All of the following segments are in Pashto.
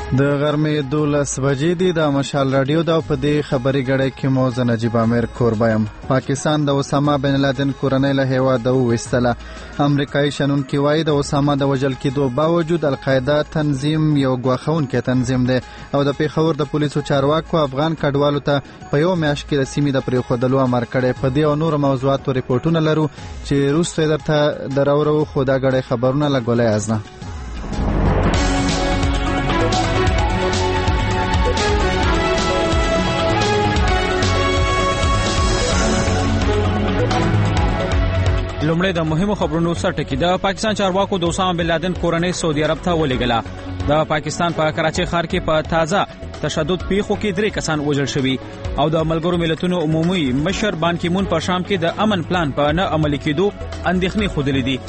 د غرمې 12 بجې دي د مشال رادیو دا په دې خبري غړې کې مو زه نجیب امیر کوربایم. پاکستان د اسامه بن لادن کورنۍ له هیواده وویستله. امریکایي شنونکي وایي د اسامه د وژل کېدو باوجود القاعده تنظیم یو ګواښونکی تنظیم دی او د پیښور د پولیسو چارواکو افغان کډوالو ته په یو میاشت کې د سیمې د پرېښودلو امر کړی. په دې او نورو موضوعاتو ریپورټونه لرو چې وروسته درته دراورو، خو دا غړې خبرونه له ګولۍ ازنه. لومړی د مهمو خبرونو سرټکی. د پاکستان چارواکو د اسامه بن لادن کورنۍ سعودي عرب ته ولېږله. د پاکستان په کراچۍ ښار کې په تازه تشدد پیښو کې 3 کسان وژل شوي او د ملګرو ملتونو عمومي مشر بان کی مون په شام کې د امن پلان په نه عملي کېدو اندېښنې ښودلې دي.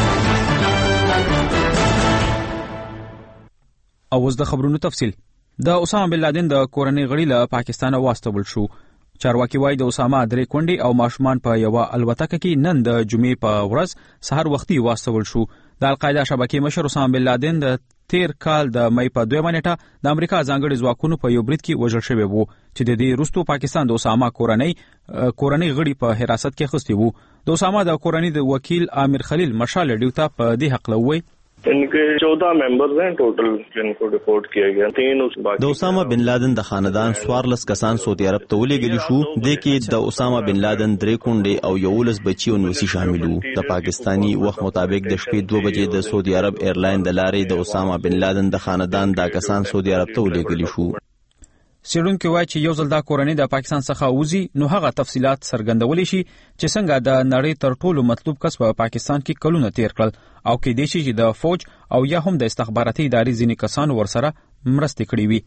او اوس د خبرونو تفصیل. د اسامه بن لادن د کورنۍ غړي له پاکستانه واستول شو. چارواکي وایي د اسامه 3 کونډې او ماشومان په یو الوتکه کې نن د جمعې په ورځ سحر وختي واستول شو. د القاعده شبکې مشر اسامه بن لادن د تیر کال د مې په 2 نیټه د امریکا ځانګړي ځواکونو په یو برید کې وژل شوی وو چې د دې وروسته پاکستان د اسامه کورنۍ غړي په حراست کې اخیستي وو. د اسامه د کورنۍ د وکیل عامر خلیل مشال ډیو ته په دې حق لوي इनके 14 मेंबर्स हैं टोटल जिनको रिपोर्ट किया गया. 3 उस बाकी د اسامه بن لادن د خاندان 14 کسان سعودي عرب ته ولېږلي شو. د کې د اسامه بن لادن 3 کونډې او 11 بچي او نوسی شامل وو. د پاکستانی وخت مطابق د شپې 2 بجې د سعودي عرب ایرلاین د لارې د اسامه بن لادن د خاندان د کسان سعودي عرب ته ولېږلي شو. سیرونکو وایي چې یو ځل دا کورنۍ د پاکستان څخه وځي نو هغه تفصيلات څرګندولې شي چې څنګه د نړۍ تر ټولو مطلوب کس په پاکستان کې کلونه تیر کړل او کې دي چې د فوج او یا هم د استخباراتي ادارې ځینې کسان ورسره مرستې کړې وي.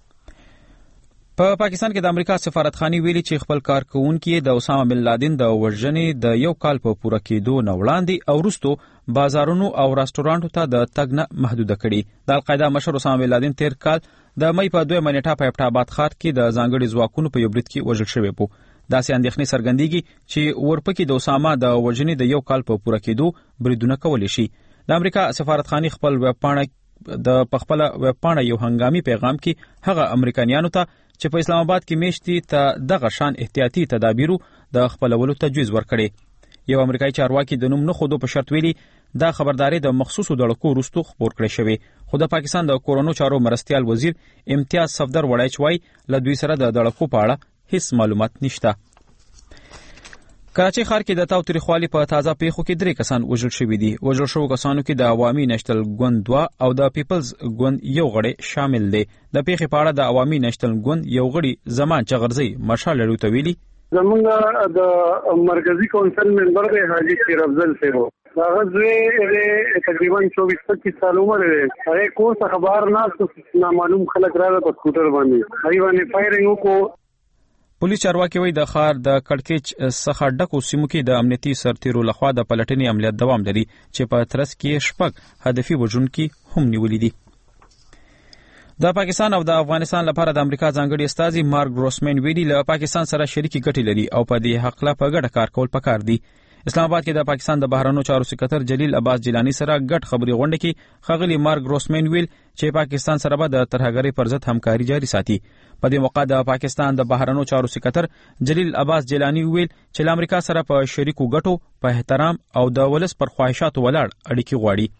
په پاکستان کې د امریکا سفارتخانه ویلي چې خپل کارکونکو د اسامه بن لادن د وژنې د یو کال په پوره کېدو نه وړاندې او وروسته بازارونو او رستورانټو ته د تګ نه محدوده کړي. د القاعده مشر اسامه بن لادن تیر کال د مې په 2 نیټه په ابټاباد ښار کې د ځانګړي ځواکونو په یو برید کې وژل شوی وو. داسې اندېښنې څرګندېږي چې ورپکې د اسامه د وژنې د یو کال په پوره کېدو بریدونه کولی شي. د امریکا سفارتخانه خپل ویبپاڼه یو هنګامي پیغام کې هغه امریکایانو ته چې په اسلام آباد کې میشتي ته دغه شان احتیاطي تدابیرو د خپلولو تجویز ورکړي. یو امریکایي چارواکي د نوم نه خودو په شرط ویلي دا خبرداري د مخصوصو دړکو وروسته خبر کړی شوی. خو د پاکستان د کورونو چارو مرستيال وزیر امتیاز صفدر وړایچ وایي له دوی سره د دړکو په اړه هیڅ معلومات نشته. کراچۍ ښار کې د تاوتریخوالي په تازه پیښو کې 3 کسان وژل شوي دي. وژل شوو کسانو کې د عوامي نېشنل ګوند 2 او د پیپلز ګوند یو غړی شامل دي. د پیښې په اړه د عوامي نېشنل ګوند یو غړي زمان چغرزي مشال ډیو ته ویلي زمونږ د مرکزی کونسل ممبر دی حاجی شیر افضل صاحب. هغه زه تقریبا 24-25 سال عمر دی. هغه کو څه خبر نه نامعلوم خلک راغله په سکوټر باندې هغه باندې فایرینګ وکړو. پولیس چارواکي وایي د ښار د کړکېچ څخه ډکو سیمو کې د امنیتي سرتیرو لخوا د پلټنې عملیات دوام لري چې په ترڅ کې 6 هدفي وژونکي هم نیولي دي. د پاکستان او د افغانستان لپاره د امریکا ځانګړي استازي مارک ګروسمن ویلي له پاکستان سره شریکي ګټې لري او په دې حق لا په ګډه کار کول پکار دي. اسلام آباد کې د پاکستان د بهرنیو چارو سکرټر جلیل عباس جیلانی سره ګډ خبري غونډه کې خغلی مارک ګروسمن ویل چې پاکستان سره به د ترهګرۍ پر ضد همکاري جاري ساتي. په دې موقع د پاکستان د بهرنیو چارو سکرټر جلیل عباس جیلانی ویل چې امریکا سره په شریکو ګټو په احترام او د ولس پر خواهشاتو ولاړ اړیکې غواړي.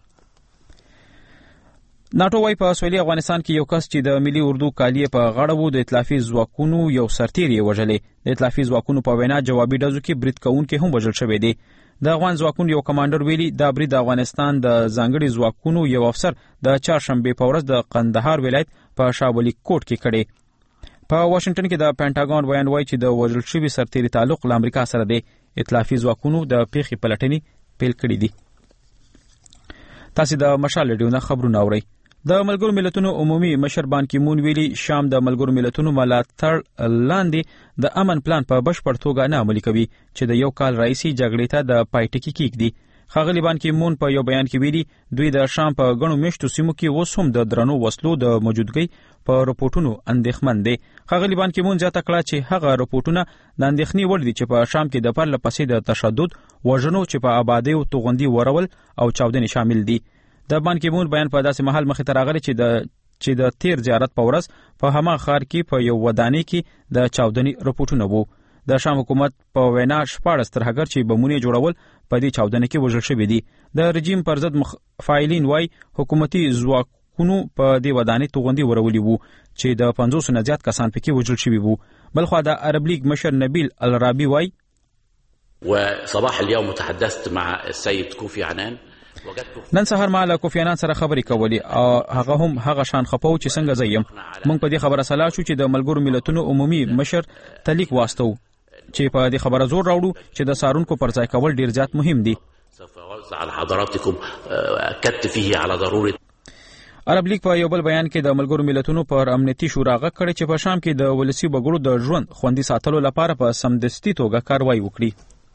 ناتو وايي په سویلي افغانستان کې یو کس چې د ملي اردو کالی په غاړه وو د ائتلافي ځواکونو یو سرتیر یې وژلې. د ائتلافي ځواکونو په وینا جوابي ډزو کې برید کوونکي هم وژل شوی دی. د افغان ځواکونو یو کمانډر ویلي دا برید د افغانستان د ځانګړي ځواکونو یو افسر د چهارشنبه په ورځ د قندهار ولایت په شاولی کوټ کې کړی. په واشنگټن کې د پینټاګون بیان وایي چې د وژل شوي سرتیر تعلق له امریکا سره دی. ائتلافي ځواکونو د پیښې پلټنې پیل کړې دي. تاسو د مشال ډیو نه خبرونه اورئ. د ملګرو ملتونو عمومي مشر بان کی مون ویلي شام د ملګرو ملتونو ملاتړ لاندې د امن پلان په بشپړ توګه نه عملي کوي چې د یو کال راځي جګړې ته د پایټکی کېږدي. ښاغلي بان کی مون په یو بیان کې ویلي دوی د شام په غنو میشتو سیمو کې اوس هم د درنو وسلو د موجودګۍ په رپورټونو اندېښمن دي. ښاغلي بان کی مون زیاته کړه چې هغه رپورټونه د اندېښنې وړ دي چې په شام کې د پرله پسې د تشدد وژنو چې په آبادۍ او توغندي ورول او چاودنې شامل دي. د بان کی مون بیان په داسې محل مخې ته راغلی چې د چې د تیر زیارت په ورځ په هما ښار کې په یو ودانۍ کې د چاودنې رپورټونه وو. د شام حکومت په وینا 14 ترهګر چې بمونه جوړول په دې چاودنې کې وژل شوي دي. د رژیم پر ضد فاعلین وای حکومتي ځواکونو په دې ودانۍ توغندي ورولي وو چې د 500 نه زیات کسان پکې وژل شوي وو. بلخوا د عرب لیگ مشر نبیل الرابی وای وصباح اليوم تحدثت مع السيد كوفي عنان. نن سهار ما له کوفی عنان سره خبرې کولې او هغه هم هغه شان خپو چې څنګه زیم. موږ په دې خبره سلا شو چې د ملګرو ملتونو عمومي مشر تلیک واستو چې په دې خبره زور راوړو چې د سارونکو پر ځای کول ډیر زیات مهم دي. على حضراتكم اكدت فيه على ضروره. عرب لیگ په یو بل بیان کې د ملګرو ملتونو پر امنیتي شورا غږ کړی چې په شام کې د ولسی وګړو د ژوند خوندي ساتلو لپاره په سمدستي توګه کاروایی وکړي.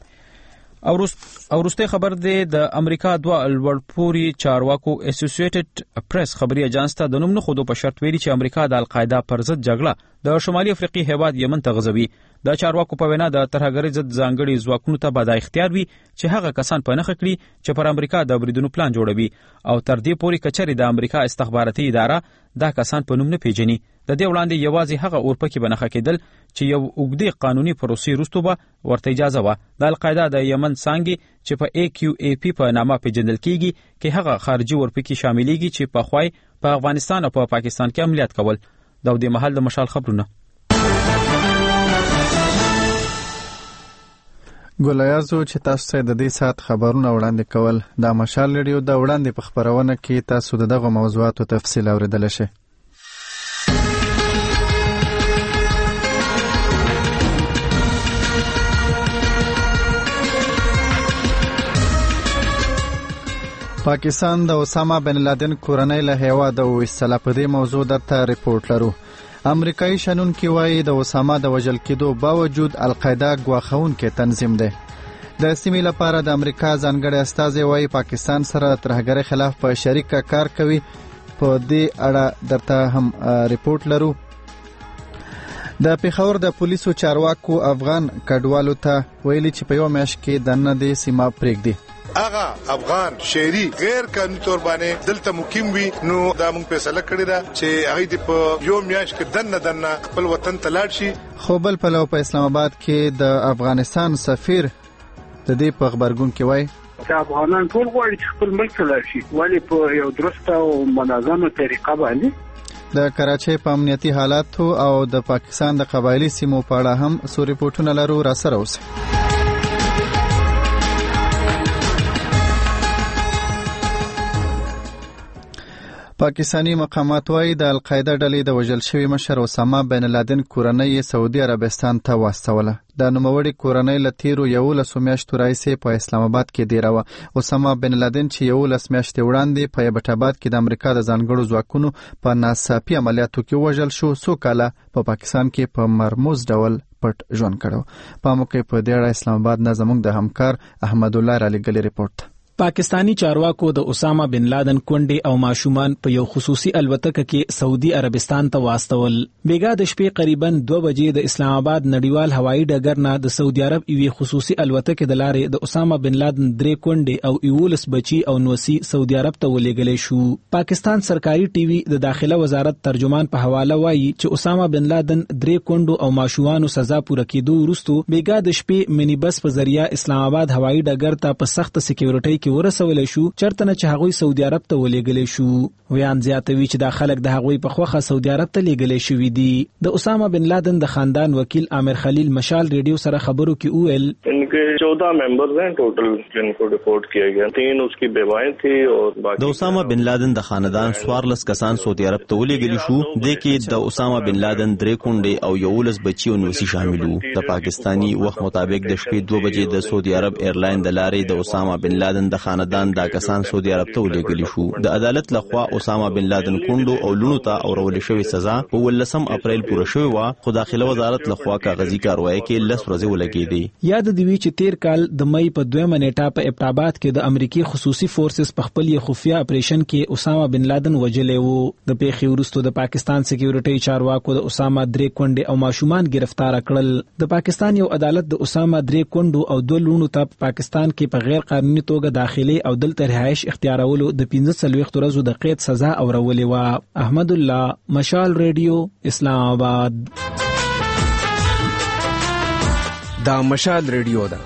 او وروسته خبر دی د امریکا دوه لوړپوړي چارواکو اسوسییټډ پریس خبري اژانس ته د نوم نه خودو په شرط ویلي چې امریکا د القاعده پر ضد جګړه د شمالي افریقي هیواد یمن ته غځوي. د چارواکو په وینا د ترهګرۍ ضد ځانګړي ځواکونو ته به دا اختیار وي چې هغه کسان په نښه کړي چې پر امریکا د بریدونو پلان جوړوي او تر دې پورې کچري د امریکا استخباراتي اداره دا کسان په نوم نه پیژني. د دې وړاندې یوازې هغه اورپکې به نښه کېدل چې یو اوږدې قانوني پروسې وروسته به ورته اجازه وه. د القاعده د یمن څانګې چې په AQAP په نامه پیژندل کیږي کې هغه خارجي اورپکې شاملېږي چې پخوای په افغانستان او په پاکستان کې عملیات کول. دا د محل د مشال خبرونه. ګولایازو چې تاسو ته د دې سات خبرونه وړاندې کول د مشال ریډیو د وړاندې په خبرونه کې تاسو دغه موضوعاتو تفصیل اوریدل شئ. پاکستان د اسامه بن لادن کورنۍ له هیواده وویستله. په دې موضوع درته ریپورت لرو. امریکایي شنونکي وایي د اسامه د وژل کېدو باوجود القاعده ګواښونکی تنظیم دی. د سیمې لپاره د امریکا ځانګړی استازی وایي پاکستان سره ترهګرۍ خلاف په شریکه کار کوي. په دې اړه درته هم ریپورت لرو. د پیښور د پولیسو چارواکو افغان کډوالو ته ویلي چې په یو میاشت کې دننه د سیمه پرېږدي. اغه افغان شهري غیر قانوني تور باندې دلته مقیم وي نو دا موږ فیصله کړی دا چې هغه د په یو میاشت کې دننه خپل وطن ته لاړ شي. خو بل پلو په اسلام آباد کې د افغانستان سفیر د دې په خبرګون کې وایي چې افغانان ټول غواړي چې خپل ملک ته لاړ شي ولی په یو درسته او منظمه طریقه باندې. د کراچۍ په امنیتي حالاتو او د پاکستان د قبایلی سیمو په اړه هم څو ریپورټونه لرو. را سره اوسئ. پاکستانی مقامات وایي د القاعده ډلې د وژل شوي مشر اسامه بن لادن کورنۍ سعودي عربستان ته واستوله. د نوموړي کورنۍ له تیرو 11 میاشتو راهیسې په اسلام آباد کې دیره وه. اسامه بن لادن چې 11 میاشتې وړاندې په ایبټ آباد کې د امریکا د ځانګړو ځواکونو په ناڅاپي عملیاتو کې وژل شو، څو کاله په پاکستان کې په مرموز ډول پټ ژوند کړو. په موقع په دې اړه اسلام آباد نه زموږ د همکار احمد الله رالیږلی ریپورت. پاکستانی چارواکو د اسامه بن لادن کونډې او ماشومان په یو خصوصي الوتکه کې سعودي عربستان ته واستول. بیګا د شپې قریبا 2 بجې د اسلام آباد نړیوال هوایي ډګر نه د سعودي عرب یوې خصوصي الوتکه د لارې د اسامه بن لادن 3 کونډې او 11 بچي او نوسی سعودي عرب ته ولېږل شو. پاکستان سرکاري ټي وي د داخله وزارت ترجمان په حواله وایي چې اسامه بن لادن 3 کونډو او ماشومانو سزا پوره کېدو وروسته بیګا د شپې منی بس په ذریعہ اسلام آباد هوایي ډګر ته په سخت سکیورټي کې ورسول شو، چرته نه چې هغوی سعودي عرب ته ولېږل شو. ویان زیاتوي چې دا خلک د هغوی په خوخه سعودي عرب ته لېږل شوي دي. د اسامه بن لادن د خاندان وکیل عامر خلیل مشال ریډیو سره خبرو کې وویل इनके 14 मेंबर्स हैं टोटल जिनको रिपोर्ट किया गया. 3 उसकी बेवाएं थी और बाकी د اسامه بن لادن د خاندان 14 کسان سعودي عرب ته ولېږل شو. د کې د اسامه بن لادن 3 کونډې او 11 بچي او نوسی شامل وو. د پاکستانی وخت مطابق د شپې 2 بجې د سعودي عرب ایرلاین د لارې د اسامه بن لادن د خاندان دا کسان سعودي عرب ته ولېږل شو. د عدالت لخوا اسامه بن لادن کونډو او لونو ته اورول شوی سزا په 18 اپریل پوره شوی و، خو داخله وزارت لخوا کاغذي کاروایی کې 10 ورځې ولګېدې. یاد دی چې تیر کال د مئی په 2 نیټه په ایبټ آباد کې د امریکای خصوصي فورسز په خپل خفیه اپریشن کې اسامه بن لادن وجلې وو. د پیښې وروسته د پاکستان سکیورټي چارواکو د اسامه 3 کونډې او ماشومان گرفتار کړل. د پاکستان یو عدالت د اسامه 3 کونډو او 2 لونو ته په پاکستان کې په غیر قانوني توګه داخلي او دلته رهایش اختیارولو د 15 ورځو د قید سزا اورولې و. احمد الله، مشال ریډیو، اسلام آباد. دا مشال ریډیو ده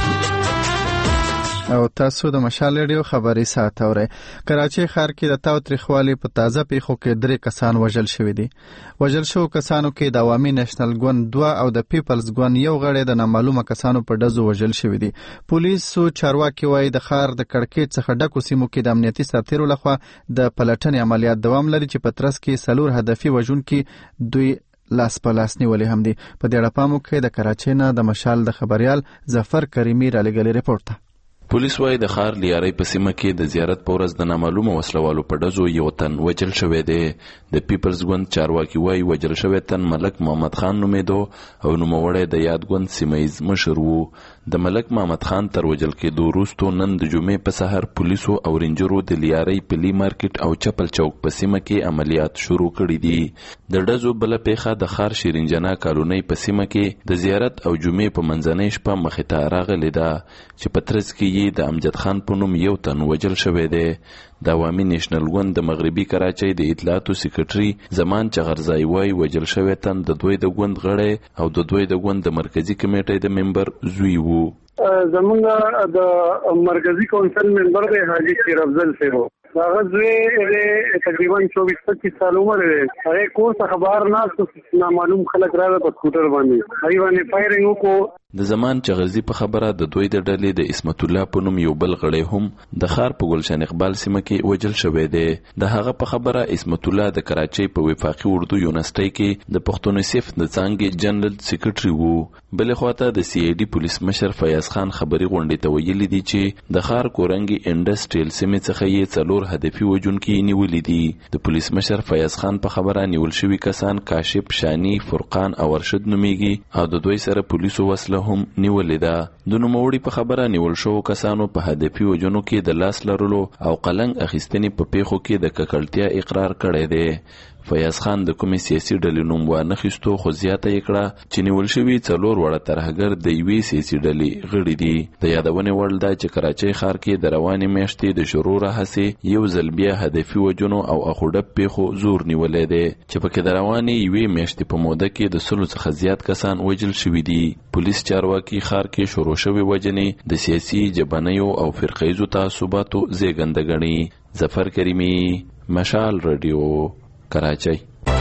او تاسو د مشال ریډیو خبري ساعت اورئ. کراچي ښار کې د تاوتریخوالي په تازه پیښو کې 3 کسان وژل شوي دي. وژل شو کسانو کې د عوامي نېشنل ګوند 2 او د پیپلز ګوند 1 غړی د نامعلومه کسانو په ډزو وژل شوي دي. پولیسو چارواکي وایي د ښار د کړکېچ څخه ډکو سیمو کې د امنیتي سرتیرو لخوا د پلټنې عملیات دوام لري چې په ترڅ کې 4 هدفي وژونکي دوی لاس په لاس نیولې هم دي. په دې اړه پام وکړئ. د کراچۍ نه د مشال د خبريال ظفر کریمي را لګلې ریپورت ته. پولیس وايي د ښار لیارۍ په سیمه کې د زیارت په ورځ د نامعلومه وسلوالو په ډزو 1 تن وژل شوی دی. د پیپلز ګوند چارواکي وايي وژل شوی تن ملک محمد خان نومېدو او نوموړی د یاد ګوند سیمه‌ییز مشر و. د ملک محمد خان تر وژل کېدو وروسته نن د جمعې په سحر پولیسو او رینجرو د لیارۍ پلی مارکیټ او چپل چوک په سیمه کې عملیات شروع کړي دي. د ډزو بله پیښه د ښار شیرینجنا کالونۍ په سیمه کې د زیارت او جمعې په منځنۍ شپه مخې ته راغلې ده چې په ترڅ کې د امجد خان په نوم 1 تن وژل شوی دی. د عوامي نېشنل ګوند د مغربي کراچۍ د اطلاعاتو سکرټري زمان چغرزای وايي وژل شوی تن د دوی د ګوند غړی او د دوی د ګوند د مرکزی کمیټې د ممبر زوی وو. زمونږ د مرکزی کونسل ممبر دی حاجی شیر افضل صاحب. هغه زوی تقریبا 24-25 سال عمر دی. هغه کوم خبر نه نامعلوم خلک راغله په سکوټر باندې هغه باندې فایرینګ وکړو. د زمان چغرزي په خبره د دوی د ډلې د اسمت الله په نوم یو بل غړی هم د ښار په ګلشن اقبال سیمه کې وژل شوی دی. د هغه په خبره اسمت الله د کراچۍ په وفاقي اردو یونیورسيټي کې د پښتون صف د څانګې جنرال سیکریټري وو. بل خواته د سی ای ډي پولیس مشر فیاض خان خبري غونډې ته ویلي دي چې د ښار کورنګي انډستریل سیمه څخه یې 4 هدفي وژونکي نیولې دي. د پولیس مشر فیاض خان په خبره نیول شوی کسان کاشف شانی، فرقان او ارشد نوميږي او د دوی سره پولیسو وسله هم نیولې ده. د نوموړي په خبره نیول شو کسانو په هدفي وژنو کې د لاس لرلو او قلنګ اخیستنې په پیښو کې د ککړتیا اقرار کړی دی. فیاض خان د کومې سیاسي ډلې نوم وانه خیستو خو زیاته یې کړه چې نیول شوي 4 وړه ترهګر د یوې سیاسي ډلې غړي دي. د یادونې وړ ده چې کراچۍ ښار کې د روانې میاشتې د شروع راهیسې یو ځل بیا هدفي وژنو او اخوډب پیښو زور نیولې دی چې پکې د روانې یوې میاشتې په موده کې د 100 څخه زیات کسان وژل شوي دي. پولیس چارواکي ښار کې شروع شوې وژنې د سیاسي جبهنیو او فرقیزو تعصباتو زیږنده ګڼي. ظفر کریمي، مشال رادیو، کراچۍ.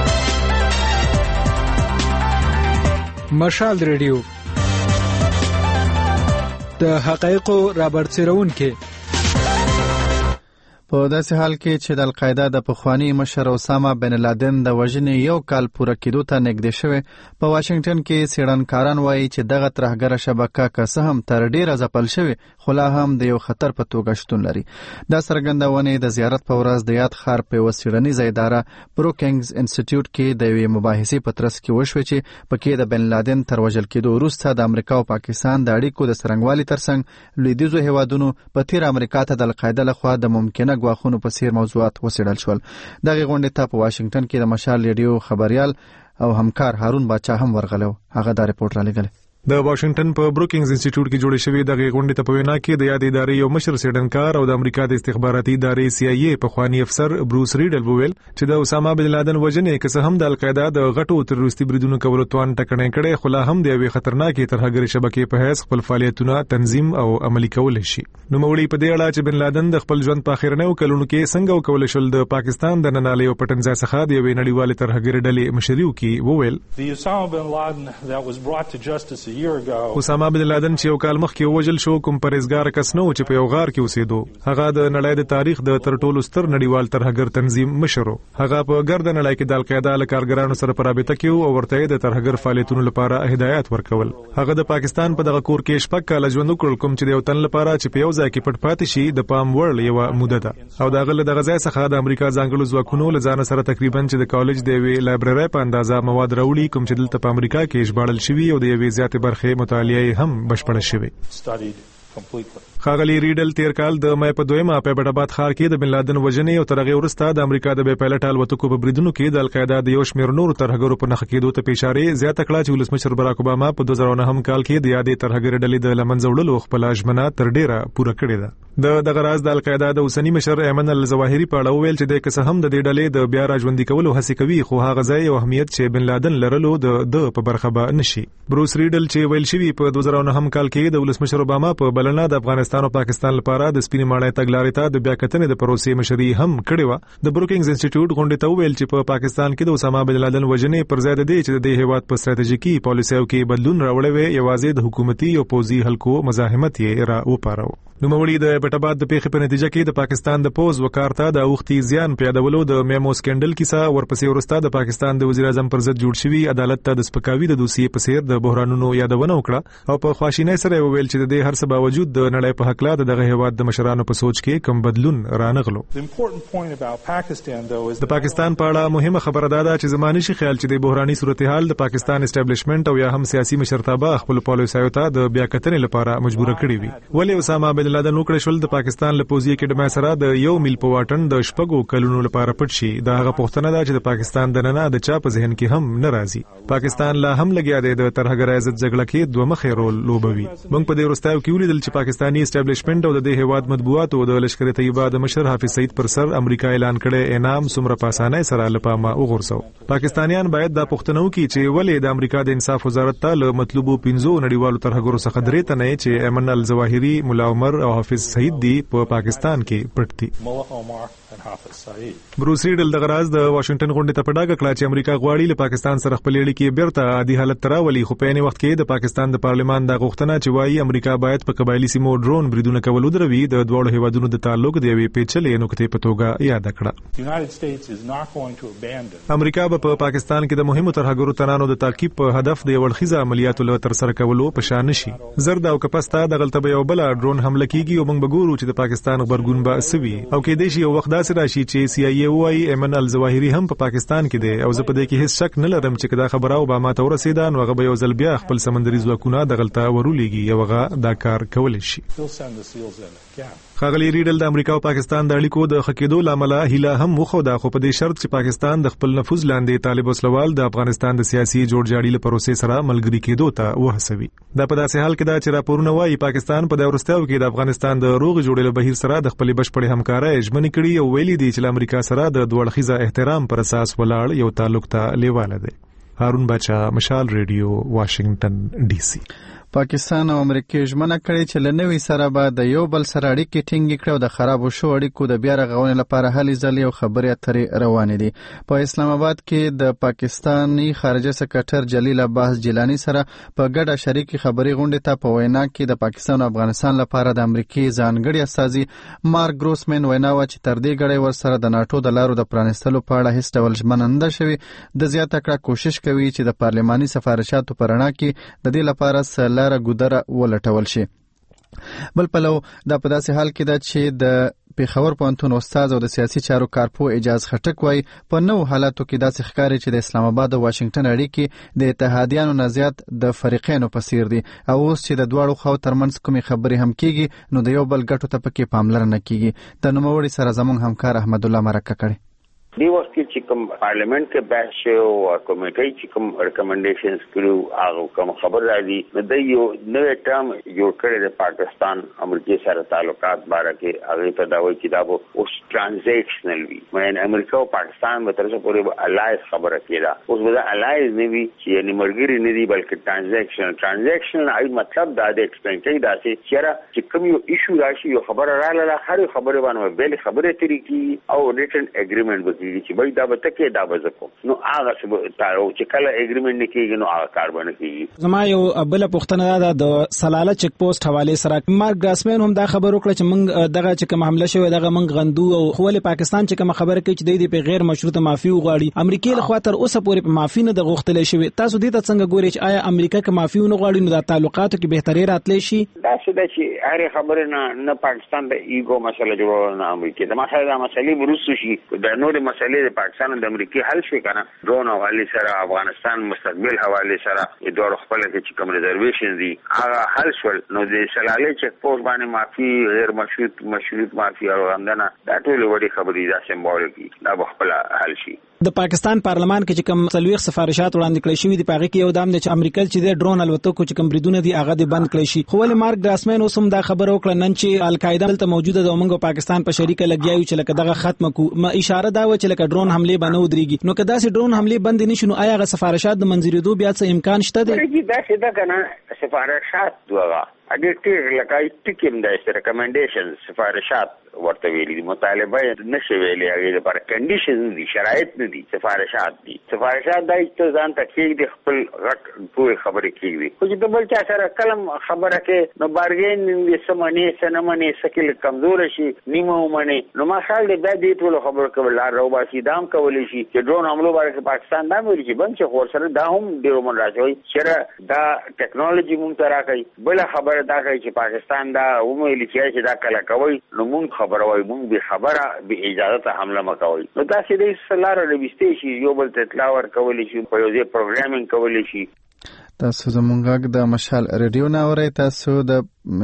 مشال ریډیو د حقایقو رابرسېرونکي. په داسې حال کې چې د القاعده د پخوانی مشر اسامه بن لادن د وژنې 1 کال پوره کېدو ته نږدې شوی، په واشنگټن کې څېړنکاران وایي چې دغه ترهګره شبکه که څه هم تر ډیره ځپل شوې خو لا هم د یو خطر په توګه شتون لري. دا څرګندونې د زیارت په ورځ د یاد ښار په یوه څېړنیزه اداره بروکینګز انسټیټیوټ کې د یوې مباحثې په ترڅ کې وشوې چې پکې د بن لادن تر وژل کېدو وروسته د امریکا او پاکستان د اړیکو د څرنګوالي ترڅنګ لویدیځو هیوادونو په تیر امریکا ته د القاعده لخوا د ممکنه غواخونو په سیر موضوعات وڅېړل شول. دغه غونډې ته په واشنگټن کې د مشال ریډیو خبريال او همکار هارون باچا هم ورغلو. هغه دا رپورټ را لګل. د واشنگټن په بروکینګز انسټیټیوټ کې جوړې شوې دغه غونډې ته په وینا کې د یاد ادارې یو مشر څېړنکار او د امریکا د استخباراتي ادارې سی آی ای پخوانی افسر بروس ریډل وویل چې د اسامه بن لادن وژنې که څه هم د القاعده د غټو تروریستي بریدونو کولو توان ټکنۍ کړي خو لا هم د یوې خطرناکې ترهګرې شبکې په حیث خپل فعالیتونه تنظیم او عملي کولای شي. نوموړي په دې اړه چې بن لادن د خپل ژوند په اخرنیو کلونو کې څنګه وکولای شول د پاکستان د ننالیو پټنځای څخه د یوې نړیوالې ترهګرې ډلې مشري وکړي، وویل اسامه بن لادن چې یو کال مخکې وژل شو کوم پرهیزګار کس نه و چې په یو غار کې اوسېدو. هغه د نړۍ د تاریخ د تر ټولو ستر نړیوال ترهګر تنظیم مشر و. هغه په ګرد نړۍ کې د القاعده له کارګرانو سره په رابطه کې او ورته د ترهګر فعالیتونو لپاره هدایت ورکول. هغه د پاکستان په دغه کور کې شپږ کاله ژوند وکړ، کوم چې د یو تن لپاره چې په یو ځای کې پټ پاتې شي د پام وړ یو موده ده. او دغه له دغه ځای څخه د امریکا ځانګړو ځواکونو له ځان سره تقریبا چې د کالج د یوې لایبررۍ په اندازه مواد راوړي، کوم چې دلته په امریکا کې ژباړل شوي او د یوې زیاتې برخې مطالعه هم بشپړه شوې. ښاغلي ریډل تیر کال د مې په 2 په ایبټ ښار کې د بن لادن وژنې او ترغه ورسته د امریکا د بې پایلټ الوتکو په بریدونو کې د القاعده د یو شمېر نورو ترهګرو په نخښه کېدو ته اشاره زیاته کړه چې ولسمشر براک اوباما په 2009 کال کې د یادې ترهګر ډلې د لمنځه وړلو خپل ژمنه تر ډیره پوره کړې ده. د غراز د القاعده د اوسنی مشر ایمن الظواهری په اړه ویل چې د کس هم د دې ډلې د بیا راژوندي کولو هڅه کوي خو هغه ځای او اهمیت چې بن لادن لرلو د په برخه به نشي. بروس ریډل چې ویل شوی په 2009 کال کې د ولسمشر اوباما په بلنه د افغانستان او پاکستان لپاره د سپینې ماڼۍ تګلارې ته د بیا کتنې د پروسې مشري هم کړې و. د بروکینګز انسټیټیوټ غونډې ته ویل چې په پاکستان کې د اسامه بن لادن وژنې پر ځای د دې چې د هیواد په ستراتیژیکي پالیسیو کې بدلون راوړی وي یوازې د حکومتي او پوځي حلقو مزاحمت یې را وپارو. نوموړي د ایبټ د پیښې په نتیجه کې د پاکستان د پوز وکارته د اوختي زیان پیادولو د میمو سکندل کیسه ورپسې ورسته د پاکستان د وزیر اعظم پر ضد جوړ شوی عدالت ته د سپکاوي د دوسیې په څیر د بحرانونو یادونه وکړه او په خواشینۍ سره ویل چې د دې هر څه باوجود د نړۍ په حق لا دغه هیواد د مشرانو په سوچ کې کم بدلون رانغلو. د پاکستان په اړه مهمه خبره ده چې زماني شي خیال چې د بحراني صورتحال د پاکستان اسټابلیشمنت او یا هم سیاسي مشرتابه خپل پالیسیو ته د بیا کتنې لپاره مجبور کړی وي. ولې اسامه بن لادن وکړ شول د پاکستان له پوځي اکیډمۍ سره د 1 میل په واټن د شپږو کلونو لپاره پټ شي دا هغه پوښتنه ده چې د پاکستان د نننه د چا په ذهن کې هم ناراضي. پاکستان لا هم لګیا دی د ترهګر عزت جګړه کې دوه مخې رول لوبوي. موږ په دې وروستیو کې ولیدل چې پاکستاني اسټابلیشمنت او د دې هیواد مطبوعات او د لشکر طیبه د مشر حافظ سعید پر سر امریکا اعلان کړي انعام څومره په اسانۍ سره لپاره وغورځو. پاکستانیان باید دا پوښتنه وکړي چې ولې د امریکا د انصاف وزارت ته له مطلوبو 15 نړیوالو ترهګرو څخه درې تنه چې ایمن الظواهری، مولا عمر او حافظ سعید دی په پاکستان کې پټ دي. بروس ریډل د غراز د واشنگټن غونډې ته په ډاګه کړه چې امریکا غواړي له پاکستان سره خپل اړیکې بیرته عادي حالت ته راولي خو په عین وخت کې د پاکستان د پارلمان د غوښتنه چې وایي امریکا باید په قبایلي سیمو ډرون بریدونه کول ودروي د دوه هیوادونو د تعلق د یوې پیچلې نقطې په توګه یاد کړه. امریکا په پاکستان کې د مهمو ترهګرو تنانو د تعقیب په هدف د ورخیزه عملیاتو له تر سره کولو په شان نشي. زرد او کپستا د غلطه یو بل ډرون حمله کیږي او موږ بګورو چې د پاکستان خبرګون به سوي او کې د شي یو وخت داسې راشي چې سی آی ای وايي ایمن الظواهری هم په پاکستان کې دی او زه په دې کې هیڅ شک نه لرم چې دا خبره اوباما ته ورسېده نو هغه به یو ځل بیا خپل سمندري ځواکونه د غلطه ورولېږي یو هغه دا کار کولی شي. ښاغلي ریډل د امریکا او پاکستان د اړیکو د خکېدو لامل هیله هم وخوده خو په دې شرط چې پاکستان د خپل نفوذ لاندې طالب وسلوال د افغانستان د سیاسي جوړجاړي لپاره پروسې سره ملګری کېدو ته وهڅوي. دا په داسې حال کې دا چې راپورونه وايي پاکستان په د ورستیو کې د افغانستان د روغ جوړېدو بهیر سره د خپل بشپړې همکارۍ ژمنې کړي او ویلي دي چې امریکا سره د دوړخیزه احترام پر اساس ولاړ یو تعلق ته لیواله دی. هارون بچا، مشال ریډیو، واشنگټن ډي سي. پاکستان او امریکا ژمنه کړې چې له نوې سره به د یو بل سره اړیکې ټینګې کړي او د خرابو شو اړیکو د بیا رغونې لپاره هلې ځلې او خبرې اترې روانې دي. په اسلام آباد کې د پاکستاني خارجه سکرټر جلیل عباس جیلانی سره په ګډه شریکي خبري غونډې ته په وینا کې د پاکستان او افغانستان لپاره د امریکای ځانګړي استازي مارک ګروسمن وینا و چې تر دې غړي ور سره د ناتو د لارو د پرانستلو په اړه هیڅ ډول ژمنه شوی د زیاته کړه کوشش کوي چې د پارلماني سفارشاتو په رڼا کې د دې لپاره لاره ګودره ولټول شي. بل پلو دا په داسې حال کې ده چې د پیښور پوهنتون استاد او د سیاسي چارو کارپو اجاز خټک وایي په نو حالاتو کې داسې ښکاري چې د اسلام آباد او واشنگټن اړیکې د اتحادیانو نه زیات د فریقینو په څیر دي او اوس چې د دواړو خواو ترمنځ کومې خبرې هم کیږي نو د یو بل ګټو ته پکې پاملرنه کیږي. د نوموړي سره زموږ همکار احمد الله مرکه کړي. دی وخت کې چې کوم پارلیمنت کې بحث شو او کمیټې چې کوم ریکمنډیشنز کړو هغه کوم خبر راځي نو د یو نوې ټرم جوړ کړی د پاکستان امریکا سره تعلقات باره کې هغه ته دا وایي چې دا به اوس ټرانزیکشنل وي مې امریکا او پاکستان به تر څو پورې الایز خبره کېده اوس به الایز نه وي چې یعنی مرګري نه دي بلکې ټرانزیکشن ای مطلب دا د ایکسپلین کوي دا چې کوم یو ایشو راشي یو خبره رااله هر خبره باندې بل خبره طریقې او ریټن اګریمنت چې بای دا به تکي دا به زکو نو هغه چې کله اګریمنت نه کیږي نو هغه کار باندې کیږي. زما یو بل پوښتنه ده د سلاله چک پوسټ حواله سره مارک ګراسمن هم دا خبر وکړه چې موږ دغه چې کوم حمله شوی دغه موږ غندو او خو له پاکستان چې کوم خبره کوي چې د غیر مشروطه معافي وغواړي امریکای له خاطر اوسه پورې په معافي نه د غوښتل شوی. تاسو دې ته څنګه ګورئ چې آیا امریکا کې معافي نه غواړي نو د تعلقاتو کې بهتري راتلی شي؟ دا چې هر خبره نه پاکستان د ایګو مسله جوړول نه امریکا د مسله مسلې ورسو شي د نور مسلې د پاکستان او د امریکای حل شي کنه ډرون حواله سره افغانستان مستقبل حواله سره د دوه خپل کې کوم ریزرویشن دي هغه حل شول نو د سلاله چک پوسټ باندې معافي غیر مشروط معافي او غندنه دا ټول وړي خبرې دا سمبولیک دا خپل حل شي د پاکستان پارلمان کې چې کوم سلويخ سفارشات وړاندې کړی شوی دی پاره کې یو دام د امریکا چې د ډرون الوتکو چې کوم بریدونه دي هغه د بند کړی شي خو ول مارک ګراسمن اوسم دا خبر وکړه نن چې القاعده دلته موجوده د موږ پاکستان په شریکه لګیایو چې لکه دغه ختم کو اشاره دا و چې لکه ډرون حمله باندې ودرېږي نو کدا سي ډرون حمله بند نشي نو آیا غ سفارشات د منځریدو بیا څه امکان شته دی دا څه دا کنه سفارشات دوه اګه ټیر لکه ټیکم د ریکمنډیشن سفارشات ورته ویلي مطالبه نشي ویلي هغه لپاره کنډیشن دي شرایط نه دي سفارشات دای ته ځان تکلیف دي خپل غټ پوره خبرې کیږي خو چې د بل چا سره کلم خبره کې نو بارګین دې سمونی سنمنی سکل کمزور شي نیمه ومني نو ماشال دې د ټول خبرو کول لار او باسي دام کولی شي چې ډرون حمله باندې پاکستان دا ویل چې بنچ خور سره دا هم ډیرو من راځي چې دا ټیکنالوژي مونږ ته راکړي بل خبره دا کوي چې پاکستان دا ومویل چې دا کله کوي نو مونږ خبره وای مونږ به خبره به اجازه حمله مکوي نو دا چې د سلاره ربستې شي یو بل ته اطلاع ورکول شي په یو ځای پروګرامینګ کول شي تاسو زمونږ د مشال ریډیو نه اورئ تاسو د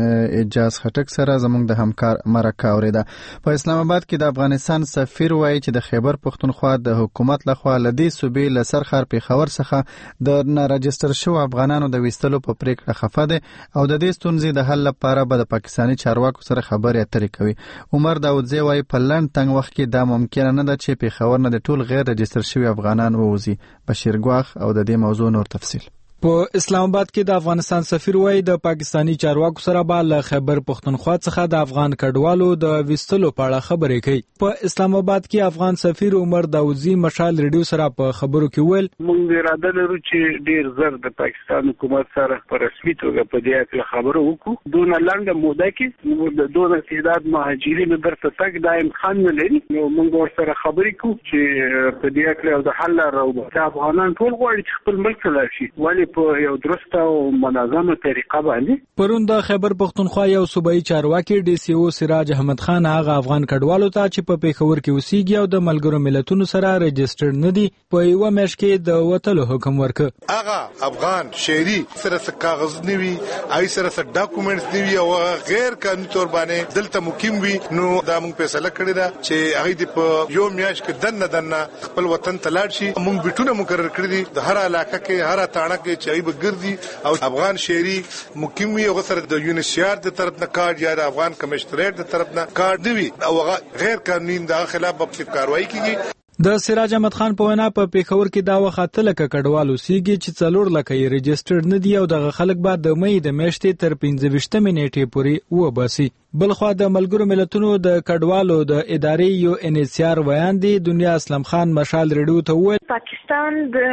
اجازه خټک سره زمونږ د همکار مرکه اوریده په اسلام آباد کې د افغانستان سفیر وایي چې د خیبر پښتونخوا د حکومت لخوا لدی صوبې لسرخر پیښور څخه د ناراجستر شو افغانانو د وستلو په پریکړه خفه ده او د دې ستونزې د حل لپاره به د پاکستاني چارواکو سره خبرې اترې کوي عمر داودزی وایي په لنډ تنګ وخت کې دا ممکن نه ده چې پیښور نه د ټول غیر رجستر شوی افغانان ووزي بشیر ګواخ او د دې موضوع نور تفصیل په اسلام آباد کې د افغانستان سفیر وایي د پاکستانی چارواکو سره به له خیبر پښتونخوا څخه د افغان کډوالو د وستلو په اړه خبرې کوي په اسلام آباد کې افغان سفیر عمر داودزی مشال ریډیو سره په خبرو کې ویل موږ اراده لرو چې ډیر زر د پاکستان حکومت سره په رسمي توګه په دې اړه خبرو وکړو دونه لنډه موده کې د دونه تعداد مهاجرین درته تک د امکان نه لري نو موږ ورسره خبرې کوو چې په دې اړه د حل راوړو افغانان ټول غواړي چې خپل ملک ته لاړ شي ولی په یو درسته او منظمه طریقه باندې پرون د خیبر پښتونخوا یو صوبایي چارواکي ډي سي او سراج احمد خان هغه افغان کډوالو ته چې په پیښور کې اوسېږي او د ملګرو ملتونو سره رجسټرډ نه دي په یو میاشت کې د وټلو حکم ورکړ هغه افغان شهري سره کاغذ نیوي آی سره ډاکومېنټس نیوي او غیر قانوني تور باندې دلته مقیم وي نو دا موږ فیصله کړې ده چې هغه د په یو میاشت کې دنه خپل وطن ته لاړ شي موږ بیٹونه مقرر کړی دي د هر علاقه کې هر تاڼه کې چې ګرځي او افغان شهري مقیم وي او سره د یونیسیار د طرف نه کارت یا د افغان کمشنریټ د طرف نه کارت دی او غیر قانوني د خلاف په کاروایی کیږي د سراج احمد خان په وینا په پیښور کې دا وخت لکه کډوالو سیږي چې 4 لکه یې رجسټرډ نه دي او دغه خلک بعد د مې د میاشتې تر 15 نیټې پورې وباسي بلخوا د ملګرو ملتونو د کډوالو د ادارې یو انیسیار ویان دی دنیا اسلام خان مشال ریډیو ته وویل پاکستان د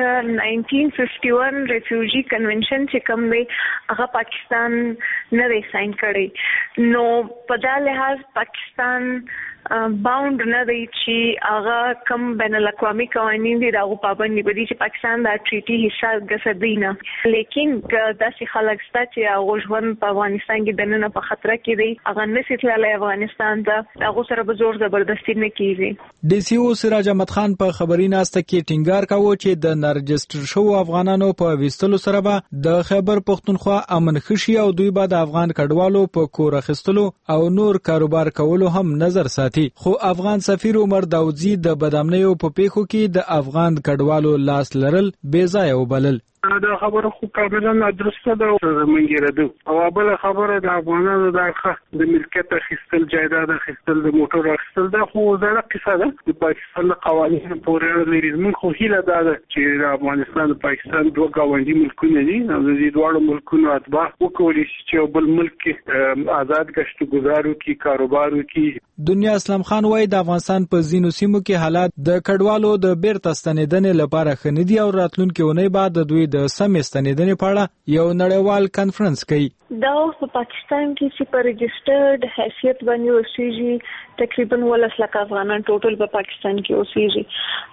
1951 ریفیوجی کنونشن چې کوم دی هغه پاکستان نه دی ساين کړی نو په دا لحاظ پاکستان باوند نه دی چې هغه کم بین الاقوامی قوانین دي دغه پابندي بدی چې پاکستان دا ټریټي حصہ ګرځي نه لیکن داسې خلک ست چې هغه ژوند په افغانستان کې دنه په خطر کې دی هغه نسي تللی افغانستان ته هغه سره به زور زبردستی نه کیږي ډي سي او سراج احمد خان په خبري ناسته کې ټینګار کاوه چې د نارجستر شو افغانانو په وستلو سره به د خیبر پښتونخوا امن خشي او دوی به د افغان کډوالو په کور اخیستلو او نور کاروبار کولو هم نظر ساتي خو افغان سفیر عمر داودزی د بدامنیو په پیښو کې د افغان کډوالو لاس لرل بے ځای وبلل دا خبره خو کاملا درسته ده زمونږ ردو او بل خبره د افغانانو د ملکیت اخیستل جایداد اخیستل د موټر اخیستل دا خو زړه قصه ده د پاکستان قوانینو پورې لري موږ خو هیله ده چې د افغانستان او پاکستان دوه ګاونډي ملکونه دي او د دې دوه ملکونو اتباع وکولي چې بل ملک کې آزاد گشت گزارو کی کاروبار کی دنیا اسلام خان وایي د افغانستان په ځینو سیمو کې حالات د کډوالو د بیرته ستنیدنې لپاره خندي او راتلونکي ونې بعد د دوی د سمې ستنیدنې په اړه یو نړیوال کانفرنس کوي دا په پاکستان کې چې پر رجسټرډ حیثیت باندې اوسېږي تقریبا 10 لک افغانان ټوټل په پاکستان کې اوسېږي په دا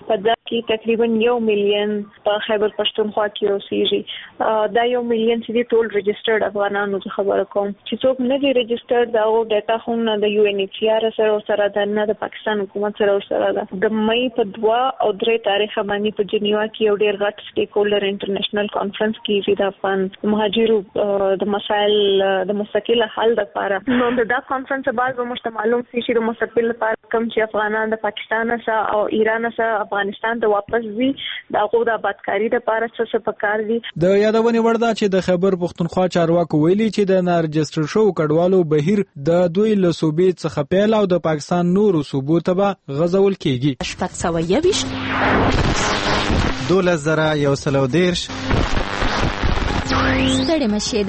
کې تقریبا 1 مليون په خیبر پښتونخوا کې اوسېږي. دا 1 مليون چې ټول ريجسترډ افغانانو څخه خبره کوم چې څوک نه دي ريجسترډ دا او ډاټا هم نه د UNHCR سره د نه د پاکستان حکومت سره ده. د مې په 2 او 3 تاریخ باندې په جنیوا کې یو ډېر غټ سټیک هولډر انټرنیشنل کانفرنس کې د افغان مهاجرو د مسایل د مستقله حل لپاره نو دا کانفرنس بعد به مشته معلوم شي چې د مستقل لپاره کوم چې افغانان د پاکستان سره او ایران سره افغانستان ته واپس وي دا غو د آبادکاری لپاره څه پکار دي. د یادونې وړ ده چې د خیبر پښتونخوا چارواکو ویلي چې د نارجستر شو کډوالو بهیر د دوی له صوبې څخه پیل او د پاکستان نورو صوبو ته به غځول کیږي. 12,110 ستړي مشه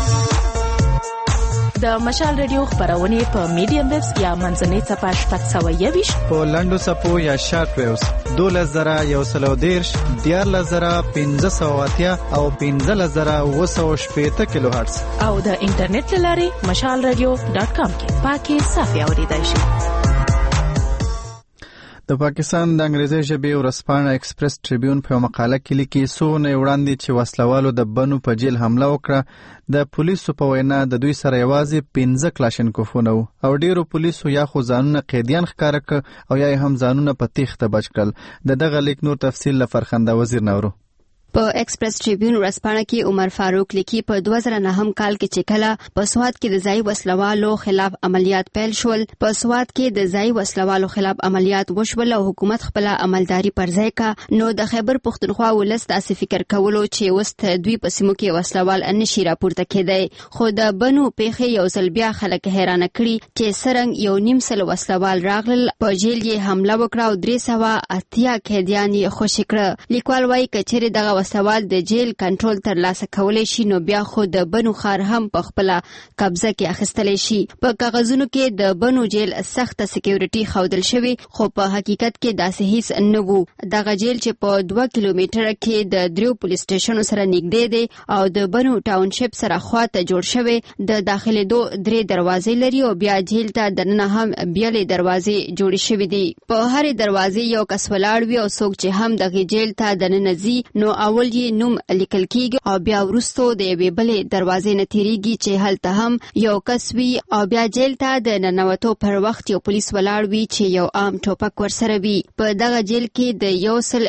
د مشال رادیو خبرونه په میډیم ویوز یا منځنۍ صفحه 720 په لنډو صفو یا شارټ ویوز 12,110 14,580 او 15,980 کیلو هرتز او د انټرنیټ لارې mashalradio.com کې پاکي صافي اوریدای شي. د پاکستان د انګریزي ژبې ورځپاڼه ایکسپریس ټریبیون په مقاله کې لیکي څو نه وړاندې چې وسلوالو د بنو په جیل حمله وکړه د پولیسو په وینا د دوی سره یوازې 15 کلاشینکوفونه او ډیرو پولیسو یا خو ځانونه قیدیان ښکاره کړ او یا هم ځانونه په تیښته بچ کړل. دغه لیک نور تفصیل له فرخنده وزیر نورو. په ایکسپریس ټریبیون ورځپاڼه کې عمر فاروق لیکي په 2009 کال کې چې کله په سوات کې د ځای وسلوالو خلاف عملیات پیل شول په سوات کې د ځای وسلوالو خلاف عملیات وشول او حکومت خپل عملداري پر ځای کا نو د خیبر پښتونخوا ولس تاسو فکر کولو چې وست دوی په سیمو کې وسلوال نشي راپورته کېدای خو د بنو پیخي یو ځل بیا خلک حیران کړي چې سرنګ یو نیم سل وسلوال راغلل په جیل یې حمله وکړه او 380 قیدیان یې خوشی کړ. لیکوال وايي کچېره دغه وسوال د جیل کنټرول تر لاسه کولای شي نو بیا خو د بنو خار هم په خپل قبضه کې اخیستل شي. په کاغذونو کې د بنو جیل سخت سکیورټي خودل شوی خو په حقیقت کې داسې هیڅ نه وو. دغه جیل چې په 2 کیلومتره کې د دریو پولیس سټیشنونو سره نږدې دی او د بنو ټاونشپ سره خواته جوړ شوی د داخله 3 دروازې لري او بیا جیل ته دننه هم بیلې دروازې جوړې شوې دي. په هر دروازې یو کس ولاړ وي او څوک چې هم دغه جیل ته دننه ځي نو اول یې نوم لیکل کیږي او بیا ورستو د یوې بلې دروازې نه تیریږي چې هلته هم یو کس وي او بیا جیل ته د ننوتو پر وخت یو پولیس ولاړ وي چې یو عام ټوپک ورسره وي. په دغه جیل کې د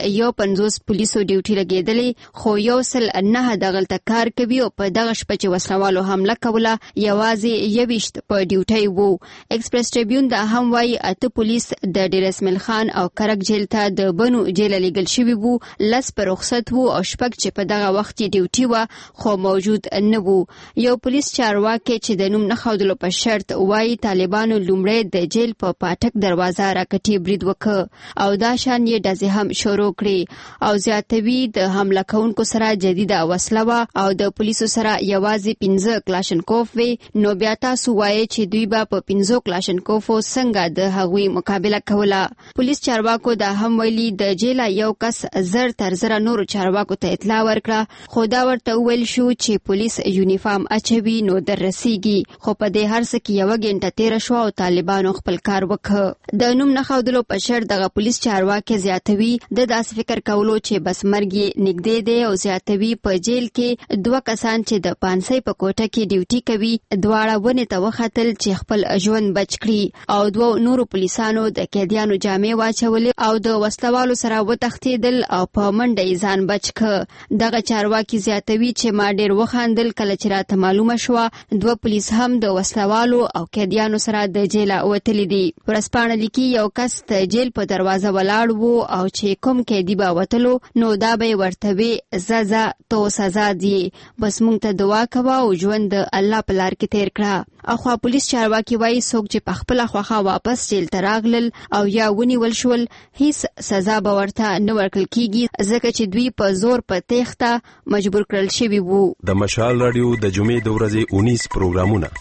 150 پولیسو ډیوټي لګیدلې خو 109 دغلته کار کوي او په دغه شپه چې وسلوالو حمله کوله یوازې 20 په ډیوټي وو. ایکسپریس ټریبیون دا هم وايي 8 پولیس د ډیر اسماعیل خان او کرک جیل ته د بنو جیل لګل شوی وو 10 پر رخصت وو او شپږ چې په دغه وخت کې ډیوټي و خو موجود نه وو. یو پولیس چارواکي چې د نوم نه ښودلو په شرط وايي طالبانو لومړی د جیل په پاټک دروازه راکټي برید وکړ او دا شان یې ډزې هم شروع کړې او زیاتوي د حمله کوونکو سره جديده وسله او د پولیسو سره یوازې 15 کلاشینکوف وي نو بیا تاسو وایي چې دوی به په 15 کلاشینکوفو څنګه د هغوی مقابله کوله. پولیس چارواکو دا هم ویلي د جیل یو کس زر تر زر نورو چارواکو ته اطلاع ورکړه خو دا ورته ویل شو چې پولیس یونیفارم اچوي نو در رسیږي خو په دې هر څه کې یو غنټه تیر شو او طالبانو خپل کار وکړ. د نوم نه ښودلو په شرط دغه پولیس چارواکي زیاتوي د داس فکر کولو چې بس مرګ نږدې دی او زیاتوي په جیل کې 2 کسان چې د پانسۍ په کوټه کې ډیوټي کوي دواړه ونه ته وختل چې خپل ژوند بچ کړي او 2 نورو پولیسانو د قیدیانو جامې واچولې او د وسلوالو سره وتښتیدل او په منډه ځان بچ کړ. دغه چارواکي زیاتوي چې ما ډیر وخاندل کله چې راته معلومه شوه 2 پولیس هم د وسلوالو او قیدیانو سره د جیل وتلی دي. ورځپاڼه لیکي یو کس د جیل په دروازه ولاړ وو او چې کوم قیدی به وتلو نو دا به ورته وي زازا تو سزا دی بس مونږ ته دعا کوه او ژوند د الله په لار کې تیر کړه. اخوا پولیس چارواکي وایي څوک چې په خپل خوخه واپس جیل ته راغلل او یا ونیول شول هیڅ سزا به ورته نه ورکړل کیږي ځکه چې دوی په زور په تېښته مجبور کړل شوي وو. د مشال رادیو د جمعې د ورځې 19 پروګرامونه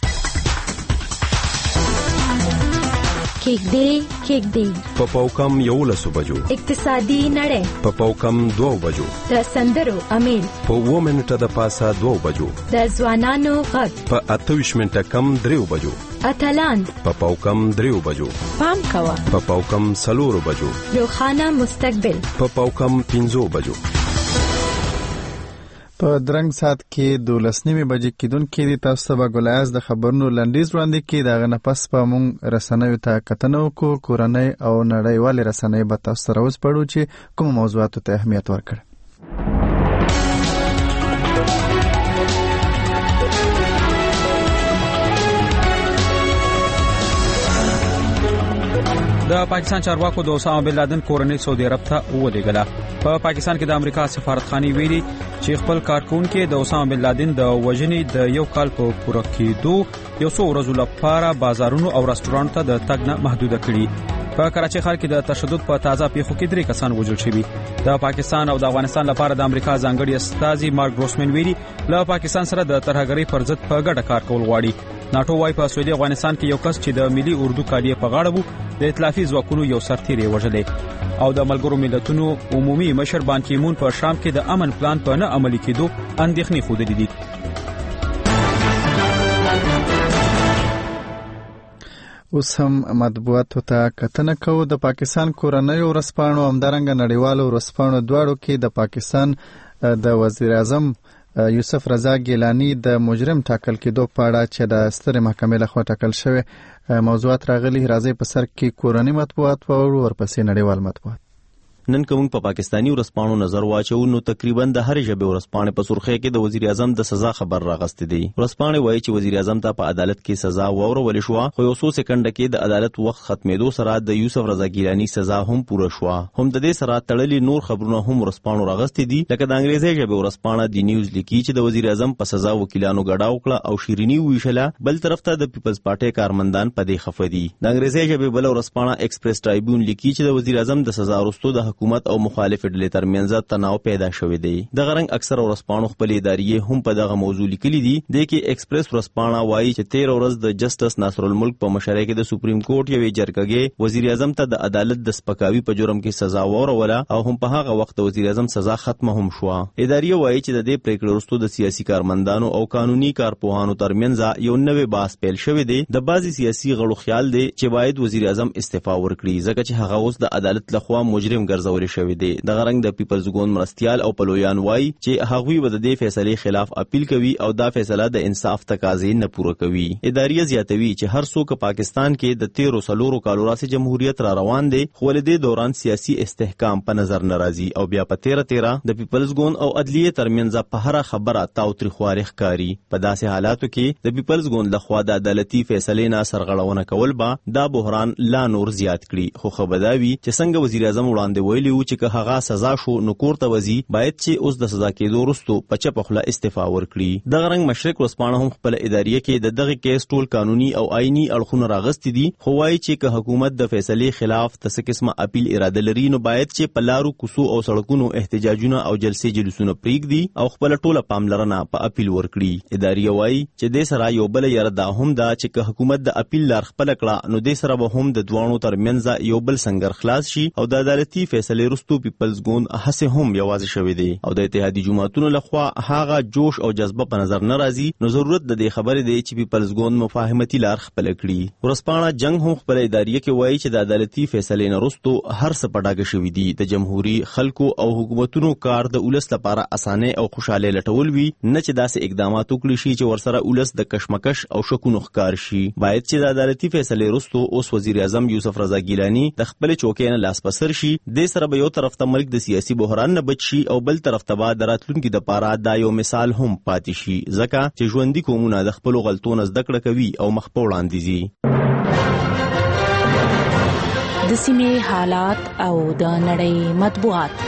کېږدی په پاوکم 11 بجو اقتصادي نړۍ په پاوکم 2 بجو د سندرو امیل په 2 منټه د پاسه 2 بجو د ځوانانو غږ په 28 منټه کم 3 بجو اتلان په پاوکم 3 بجو پام کوه په پاوکم 4 بجو روخانه مستقبل په پاوکم 5 بجو په درنګ سات کې 12:30 بجې کېدونکې دي. تاسو ته به ګلایاز د خبرونو لنډیز وړاندې کړي. د هغه نه پس به موږ رسنیو ته کتنه وکړو. کورنۍ او نړیوالې رسنۍ به تاسو سره وسپړو چې کومو موضوعاتو ته اهمیت ورکړي. د پاکستان چارواکو د اسامه بن لادن کورنۍ سعودي عرب ته ولېږله. په پاکستان کې د امریکا سفارتخانې ویلي چې خپل کارکونکو د اسامه بن لادن د وژنې د یو کال په پوره کېدو یو څو ورځې لپاره بازارونو او رستورانت ته د تګ نه محدوده کړي. په کراچۍ ښار کې د تشدد په تازه پیښو کې 3 کسان وژل شوي. د پاکستان او د افغانستان لپاره د امریکا ځانګړي استازي مارک ګروسمن ویلي له پاکستان سره د ترهګرۍ پر ضد په ګډه کار کول غواړي. ناتو وايي په سویلي افغانستان کې یو کس چې د ملي اردو کالیه په غاړه وو د ائتلافي ځواکونو یو سرتیری وژلې. او د ملګرو ملتونو عمومي مشر بان کی مون په شام کې د امن پلان په نه عملي کېدو اندېښنې خوده دي. اوس هم مطبوعاتو ته کتنه کوو. د پاکستان کورنۍ ورځپاڼو همدارنګه نړیوالو ورځپاڼو دواړو کې د پاکستان د وزیر اعظم یوسف رضا ګیلانی د مجرم ټاکل کېدو په اړه چې د سترې محکمې لخوا ټاکل شوی موضوعات راغلي. راځي په سر کې کورنۍ مطبوعات او ورپسې نړیوال مطبوعات. نن کوم په پاکستانی ورځپاڼو نظر واچو نو تقریبا د هر ژبه ورځپاڼې په سرخه کې د وزیر اعظم د سزا خبر راغستې دی. ورځپاڼې وایي چې وزیر اعظم ته په عدالت کې سزا وورول شو، خو یو څو سکند کې د عدالت وخت ختمېدو سره د یوسف رضا ګیلانی سزا هم پوره شو. هم د دې سره تړلې نور خبرونه هم ورځپاڼو راغستې دي. لکه د انګریزي ژبه ورځپاڼه دی نیوز لیکي چې د وزیر اعظم په سزا وکیلانو غډا وکړه او شیرینی ویشله. بل طرف ته د پیپلز پارټي کارمندان په دې خفه دي. د انګریزي ژبه بل ورځپاڼه ایکسپریس ټرایبیون لیکي چې د وزیر اعظم د سزا وروسته د حکومت او مخالف ډلې ترمنځ تناو پیدا شوی دی. د غرنګ اکثر ورځپاڼو خپل ادارې هم په دغه موضوع لیکلي دي. د کې ایکسپریس ورځپاڼه وایي چې 13 ورځ د جسټس ناصر الملک په مشرۍ کې د سپریم کورټ یوې جرګې وزیر اعظم ته د عدالت د سپکاوي په جرم کې سزا وروله او هم په هغه وخت وزیر اعظم سزا ختمه هم شو. ادارې وایي چې د دې پریکړې وروسته د سیاسي کارمندانو او قانوني کارپوهانو ترمنځ یو نوې بحث پیل شوی دی. د بعضي سیاسي غړو خیال دی چې باید وزیر اعظم استعفا ورکړي ځکه چې هغه اوس د عدالت لخوا مجرم ګرځول شوی دی. د غرنګ د پیپلز ګوند مرستيال او پلویان وایي چې هغوی به د دې فیصلې خلاف اپیل کوي او دا فیصله د انصاف تقاضې نه پوره کوي. ادارې زیاتوي چې هر څوک پاکستان کې د 13 کالو راځي جمهوریت را روان دی، خو له دې دوران سیاسي استحکام په نظر ناراضي او بیا په 13 د پیپلز ګوند او عدلیه ترمنځ په هر خبره تاوتریخوالي ښکاری. په داسې حالاتو کې د پیپلز ګوند لخوا د عدالتي فیصلې نه سرغړونه کول به دا بحران لا نور زیات کړي. خو خبرداوي چې څنګه وزیر اعظم وړاندې ویلي و چې که هغه سزا شو نو کورته وزي باید چې اوس د سزا کېدو وروسته په چپه خوله استعفا ورکړي. د غرنګ مشرق ورځپاڼه هم خپل ادارې کې د دغه کیس ټول قانوني او آئینی اړخونه راغستې دي، خو وایي چې که حکومت د فیصلې خلاف څه قسمه اپیل اراده لري نو باید چې په لارو کوڅو او سړکونو احتجاجونه او جلسې جلوسونه پریږدي او خپل ټوله پاملرنه په اپیل ورکړي. ادارې وایي چې د سره یو بل یره دا هم دا چې که حکومت د اپیل لار خپل کړه نو د سره به هم د دوانو ترمنځ یو بل سنگر خلاص شي او د عدالتي فیصلې وروسته پیپلز ګوند هڅه هم یوازې شوی دی او د اتحادیې جماعتونو لخوا هغه جوش او جذبه په نظر نه راځي. نو ضرورت د دې خبرې دی چې پیپلز ګوند مفاهمتي لار خپل کړي. ورځپاڼه جنگ هم خپل ادارې کې وایي چې د عدالتي فیصلې نه وروسته هر څه پټاګه شوی دی. د جمهوریت خلکو او حکومتونو کار د ولس لپاره اسانه او خوشاله لټول وي، نه چې داسې اقدامات وکړي شي چې ورسره ولس د کشمکش او شکونو ښکار شي. باید چې د عدالتي فیصلې وروسته اوس وزیر اعظم یوسف رضا ګیلانی د خپل چوکۍ نه لاس پسر شي. د سره به یو طرف ته ملک د سیاسي بحران نه بچ شي او بل طرف ته د راتلونکي د پاره دا یو مثال هم پاتې شي ځکه چې ژوندۍ قومونه د خپل غلطونو زده کړه کوي او مخ په وړاندې ځي. د سیمې حالات او د نړۍ مطبوعات.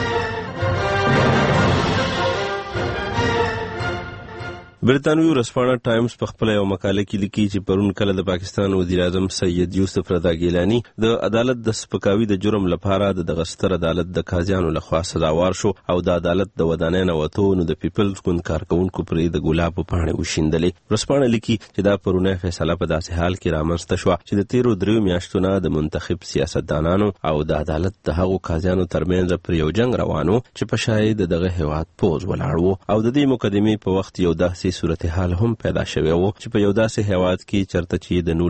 برطانوي ورځپاڼه ټایمز په خپل یو مقاله کې لیکي چې پرون کله د پاکستان وزیر اعظم سید یوسف رضا ګیلانی د عدالت د سپکاوي د جرم لپاره د ستر عدالت د قاضیانو لخوا سزاوار شو او د عدالت د ودانۍ نه وته نو د پیپلز ګوند کارکونکو پر د ګلاب په پاڼې وشیندلې. ورځپاڼه لیکي چې دا پرونه فیصله په داسې حال کې رامنځته شو چې د 13 میاشتو نه د منتخب سیاستدانانو او د عدالت د هغو قاضیانو ترمنځ پر یو جنگ روانو چې په شاید دغه هیواد پوز ولاړ وو او د دې مقدمې په وخت یو داسې صورتحال هم پیدا شوی و چې په یو داسې هیواد کې چرته چې د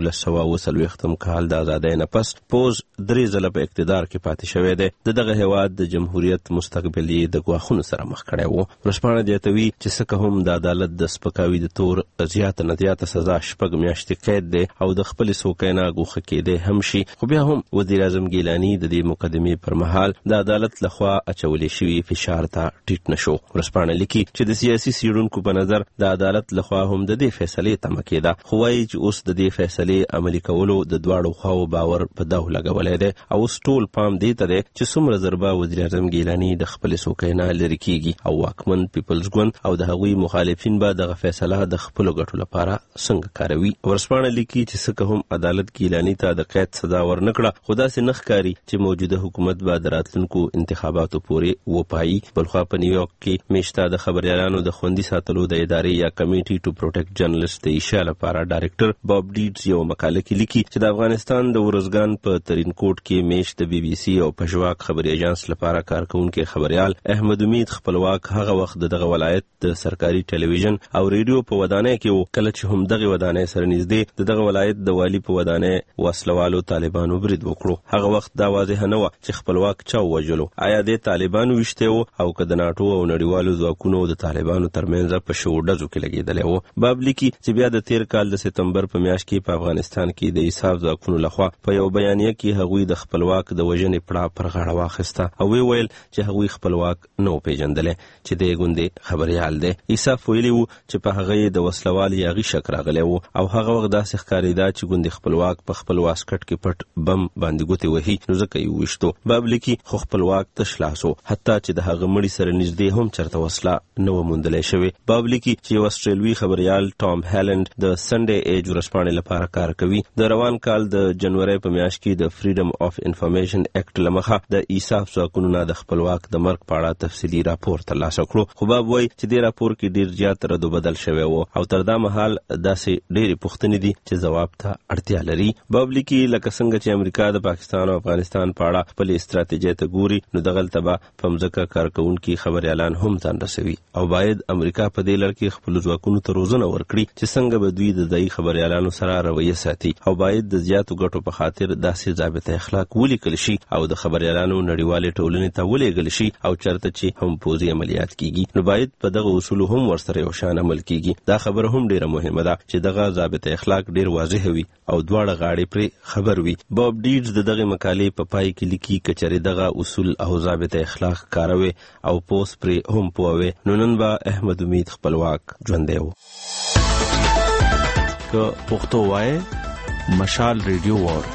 1940 کال د آزادۍ نه پس پوز 3 ځله په اقتدار کې پاتې شوی دی دغه هیواد د جمهوریت مستقبل د ګواښونو سره مخ کړی و. ورسپانه زیاتوي چې څه هم د عدالت د سپکاوي د تور زیاته نه زیاته سزا 6 میاشتې قید دی او د خپل سوکای نه ګوښه کېدی هم شي، خو بیا هم وزیر اعظم ګیلاني د دې مقدمې پر مهال د عدالت لخوا اچولې شوي فشار ته ټیټ نشو. ورسپانه لیکي چې د سیاسي څېړونکو په نظر د عدالت لخوا هم د دې فیصلې تمه کېده، خو وایي چې اوس د دې فیصلې عملي کولو د دواړو خواو باور په داو لګولی دی او اوس ټول پام دې ته دی چې څومره ضربه وزیر اعظم ګیلاني د خپل سوکای نه لرې کېږي او واکمن پیپلز ګوند او د هغوی مخالفین به دغه فیصله د خپلو ګټو لپاره څنګه کاروي. ورسپانه لیکي چې څه هم عدالت ګیلاني ته د قید سزا ورنکړه، خو داسې نه ښکاري چې موجوده حکومت به د راتلونکو انتخاباتو پورې وپایي. بلخوا په نیویارک کې میشته د خبریالانو د خوندي ساتلو د ادارې یا کمیټي ټو پروټیکټ جرنالست د ایشیا لپاره ډایرکټر باب ډیډز یو مقاله کې لیکي چې د افغانستان د ورزګان په ترینکوټ کې میشت د بي بي سي او پژواک خبري ایجنس لپاره کارکونکي خبريال احمد امید خپلواک هغه وخت دغه ولایت د سرکاري ټلویزیون او ریډیو په ودانۍ کې کله چې هم دغه ودانۍ سره نږدې دغه ولایت د والی په ودانۍ وسلوالو طالبانو برید وکړو. هغه وخت دا واضح نه و چې خپلواک چا وژلو، آیا د طالبانو وشته و او که د ناتو او نړیوالو ځواکونو د طالبانو ترمنځ په شو ډزو کې لګیدل و. باب لیکي چې بیا د 13 کال د سپتمبر په میاشت کې په افغانستان کې د ایساف ځواکونو لخوا په یو بیانیه کې هغوی د خپلواک د وژنې پړه پر غاړه واخیسته او ویل چې هغوی خپلواک نو پیژندل چې د ګوندې خبريال دی. ایساف ویلی و چې په هغه د وسلوال یاغي شک راغلی و او هغه وخت داسې ښکارېده چې ګوندې خپلواک په خپل واسکټ کې پټ بم باندې ګوتې وهي، نو ځکه یې وویشتو. باب لیکي خو خپلواک تش لاس و، حتی چې د هغه مړي سره نږدې هم چرته وسله نه وه موندلی شوې. باب لیکي چې یو استرالوي خبریال ټام هیلند د سنډې ایج ورځپاڼې لپاره کار کوي. د روان کال د جنوري په میاشت کې د فریډم اف انفارمیشن اکټ له مخه د ایساف ځواکونو نه د خپلواک د مرګ په اړه تفصیلي راپور ترلاسه کړو، خو باب وایي چې دې راپور کې ډېر زیات رد و بدل شوی و او تر دا مهال داسې ډېرې پوښتنې دي چې ځواب ته اړتیا لري. باب لیکي لکه څنګه چې امریکا د پاکستان او افغانستان په اړه خپلې استراتیژۍ ته ګوري، نو دغلته به په مځکه کارکوونکي خبریالان هم ځان رسوي او باید امریکا په دې لړ کې خپلو ځواکونو ته روزنه ورکړي چې څنګه به دوی د ځایي خبریالانو سره رویه ساتي او باید د زیاتو ګټو په خاطر داسې ضابطه اخلاق ولیکل شي او د خبریالانو نړیوالې ټولنې ته ولېږل شي او چرته چې هم پوځي عملیات کیږي، نو باید په دغه اصولو هم ورسره یو شان عمل کیږي. دا خبره هم ډیره مهمه ده چې دغه ضابطه اخلاق ډیر واضح وي او دواړه غاړې پرې خبر وي. باب ډیډز دغه مقالې په پای کې لیکي کچره دغه اصول او ضابطه اخلاق کاروي او پوس پرې هم پوي، نو نن به احمد امید خپلواک ژوندی و. که پښتو وای مشال ریډیو وار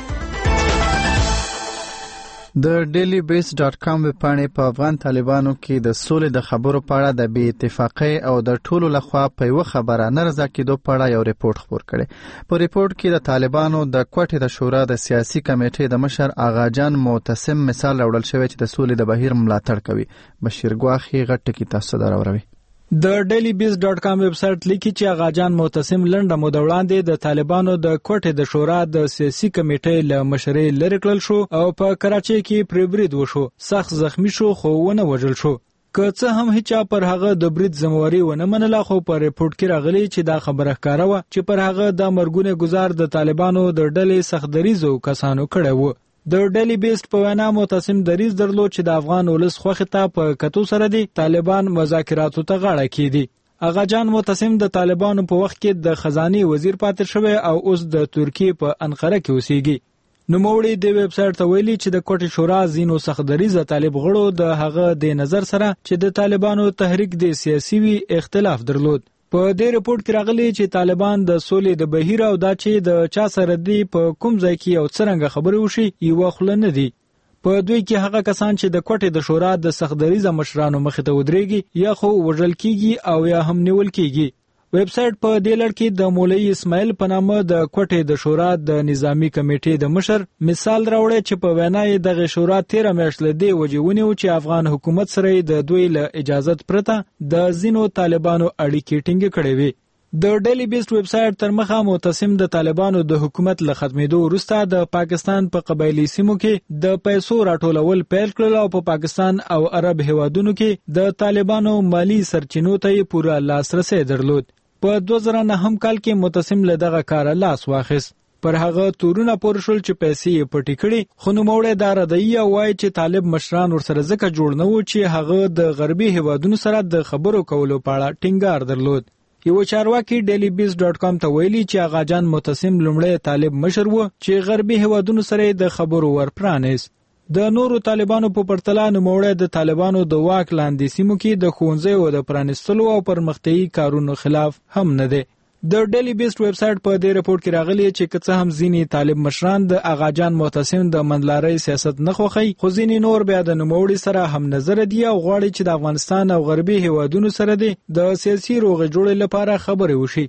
د dailybeast.com ویبپاڼې په افغان طالبانو کې د سولې د خبرو په اړه د بې اتفاقۍ او د ټولو لخوا په یوه خبره نه رضا کېدو په اړه یو ریپورت خپور کړی. په ریپورت کې د طالبانو د کوټې د شورا د سیاسي کمیټې د مشر آغاجان معتصم مثال راوړل شوی چې د سولې د بهیر ملاتړ کوي. بشیر ګواخي غټ ټکی تاسو دراوروي. د dailybeast.com ویب سټ لیکي چې آغاجان معتصم لنډه موده وړاندې د طالبانو د کوټې د شورا د سیاسي کمیټې له مشرۍ لرې کړل شو او په کراچۍ کې پرې برید وشو، سخت زخمی شو خو ونه وژل شو. که څه هم هیچا پر هغه د برید ذمہواری ونه منله، خو په ریپورت کې راغلی چې دا خبره ښکاره وه چې پر هغه د مرګونې گزار د طالبانو د ډلې سختدریځو کسانو کړی و. د ډیلی بیسټ په وینا معتصم دریځ درلود چې د افغان ولس خوښه ته په کتو سره دي طالبان مذاکراتو ته غاړه کیدي. آغاجان معتصم د طالبانو په وخت کې د خزاني وزیر پاتې شوی او اوس د ترکیه په انقره کې اوسېږي. نوموړي د ویب سټ ته ویلي چې د کوټې شورا ځینو سختدریځه طالب غړو د هغه د نظر سره چې د طالبانو تحریک د سیاسي وی اختلاف درلود. په دې ریپورت کې راغلی چې طالبان د سولې د بهیر او دا چې د چا سره دی په کوم ځای کې او څرنګه خبرې وشي یو خل نه دی. په دوی کې هغه کسان چې د کوټې د شورا د سختدریځه مشرانو مخې ته ودرېږي یا خو وژل کیږي او یا هم نیول کیږي. ویب سټ په دې لړ کې د مولوي اسماعیل په نامه د کوټې د شورا د نظامی کمیټې د مشر مثال راوړی چې په وینا یې دغه شورا 13 میاشتې له دې وجې ونیو چې افغان حکومت سره د دوی له اجازت پرته د ځینو طالبانو اړیکې ټینګې کړې وې. د ډیلی بیسټ ویب سټ تر مخه معتصم د طالبانو د حکومت له ختمېدو وروسته د پاکستان په قبایلی سیمو کې د پیسو راټولول پیل کړل او په پاکستان او عرب هیوادونو کې د طالبانو مالی سرچینو ته پوره لاسرسي درلود. په 2009 کال کې متسم له دغه کار لاس واخیست. پر هغه تورونه پور شول چې پیسې یې پټې کړې، خو نوموړی دا ردعیه وایي چې طالب مشران ورسره ځکه جوړ نه وو چې هغه د غربي هیوادونو سره د خبرو کولو په اړه ټینګار درلود. یو چارواکي dailybeast.com ته ویلي چې آغاجان متسم لومړی طالب مشر وو چې غربي هیوادونو سره د خبرو ورپرانیست. د نورو طالبانو په پرتله نوموړی د طالبانو د واک لاندې سیمو کې د ښوونځیو د پرانیستلو او پرمختیایي کارونو خلاف هم نه دی. د ډیلی بیسټ ویب سټ په دې رپورت کې راغلی چې که څه هم ځینې طالب مشران د آغاجان معتصم د منځلارۍ سیاست نه خوښوي، خو ځینې نور بیا د نوموړي سره هم نظر دي او غواړي چې د افغانستان او غربي هیوادونو سره د سیاسي روغې جوړې لپاره خبرې وشي.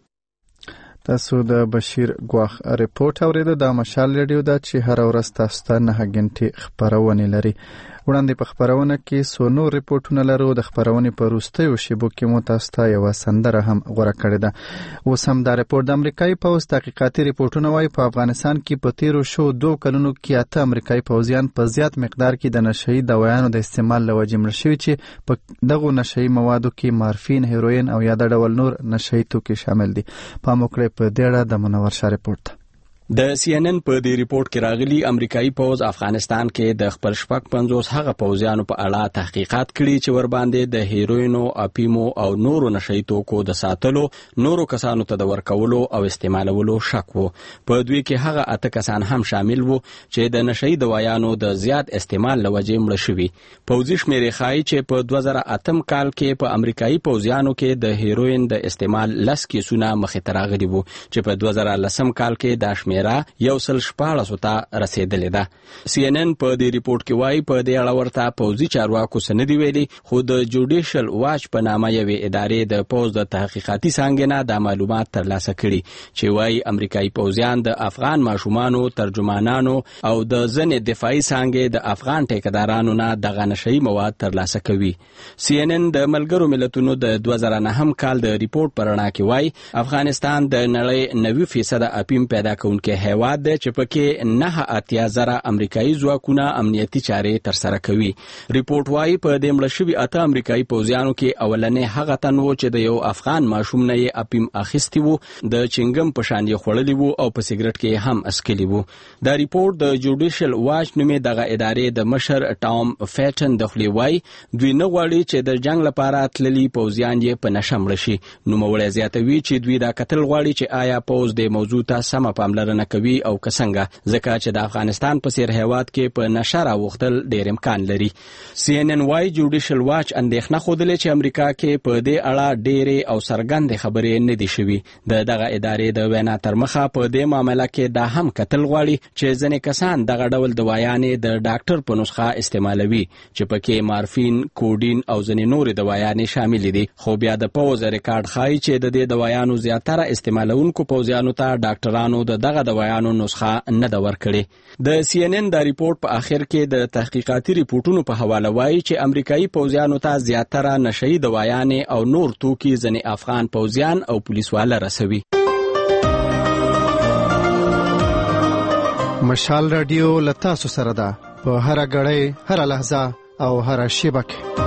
تاسو د بشیر ګواخ رپورت اوریدو. د مشال ریډیو دا چې هر ورځ تاسو ته 9 غنټې خبرونه لري. وړاندې په خبرونه کې سونو ریپورتونه لرو. د خبرونې په وروستیو شیبو کې مو تاسو ته یوه سندره هم غوره کړې ده. اوس هم دا رپورت د امریکایي پوځ تحقیقاتي ریپورتونه وایي په افغانستان کې په تیرو شو 2 کلونو کې 8 امریکایي پوځیان په زیات مقدار کې د نشهیي دوايانو د استعمال له وجې مړه شوي چې په دغو نشهیي موادو کې مارفین، هیروین او یا د ډول نور نشهیي توکي شامل دي. پام وکړئ په دې اړه د منور شاه رپورت. د CNN په دې ریپورت کې راغلي امریکایي پوځ افغانستان کې د خپل 50 هغه پوځیانو په اړه تحقیقات کړي چې ور باندې د هیروینو، اپیمو او نورو نشهیي توکو د ساتلو، نورو کسانو ته د ورکولو او استعمالولو شک وو. په دوی کې هغه 8 کسان هم شامل وو چې د نشهیي دوايانو د زیات استعمال له وجې مړه شوي. پوځي شمیرې ښایي چې په 2008 کال کې په امریکایي پوځیانو کې د هیروین د استعمال 10 کیسونه مخې ته راغلي وو چې په 2010 کال کې دا شمیره 114 ته رسیدلې ده. CNN په دې ریپورت کې وایي په دې اړه ورته پوځي چارواکو څه نه دي ویلي، خو د جوډیشل واچ په نامه یوې ادارې د پوځ د تحقیقاتي څانګې نه دا معلومات ترلاسه کړي چې وایي امریکایي پوځیان د افغان ماشومانو، ترجمانانو او د ځینې دفاعي څانګې د افغان ټیکدارانو نه دغه نشهیي مواد ترلاسه کوي. CNN د ملګرو ملتونو د 2009 کال د ریپورت په رڼا کې وایي افغانستان د نړۍ 90% اپیم پیدا کوونکی هیواد دی چې پکې 9,000 امریکایي ځواکونه امنیتي چارې ترسره کوي. ریپورت وایي په دې مړه شوي 8 امریکایي پوځیانو کې اولنې هغه تن و چې د یو افغان ماشوم نه یې اپیم اخیستی وو، د چنګم په شان یې خوړلی وو او په سیګرټ کې هم اسکلی وو. دا ریپورت د جوډیشل واچ نومې دغه ادارې د مشر ټام فیټن د خولې وایي دوی نه غواړي چې د جنگ لپاره تللي پوځیان یې په نشه مړه شي. نوموړی زیاتوي چې دوی دا کتل غواړي چې آیا پوځ د موضوع ته سمه پاملرنه کوي او کسنګه، ځکه چې د افغانستان په څیر هیواد کې په نشه راوختل ډیر امکان لري. CNN وايي جوډیشل واچ اندېښنه ښودلې چې امریکا کې په دې اړه ډېرې او څرګندې خبرې نه دي شوي. دغه ادارې د وینا تر مخه په دې معامله کې دا هم کتل غواړي چې ځینې کسان دغه ډول دوايانې د ډاکټر په نسخه استعمالوي چې پکې مارفین، کوډین او ځینې نورې دوايانې شامل دي. خو بیا د پوځ ریکارډ ښایي چې د دې دوايانو زیاتره استعمالونکو پوځیانو ته ډاکټرانو دغه دوايانو نسخه نه ده ورکړې. د CNN دا ریپورت په آخر کې د تحقیقاتي ریپورتونو په حواله وایي چې امریکایي پوځیانو ته زیاتره نشهیي دوايانې او نور توکي ځینې افغان پوځیان او پولیسواله رسوي. مشال رادیو له تاسو سره ده په هر غړی، هر لحظه او هر شیبه کې.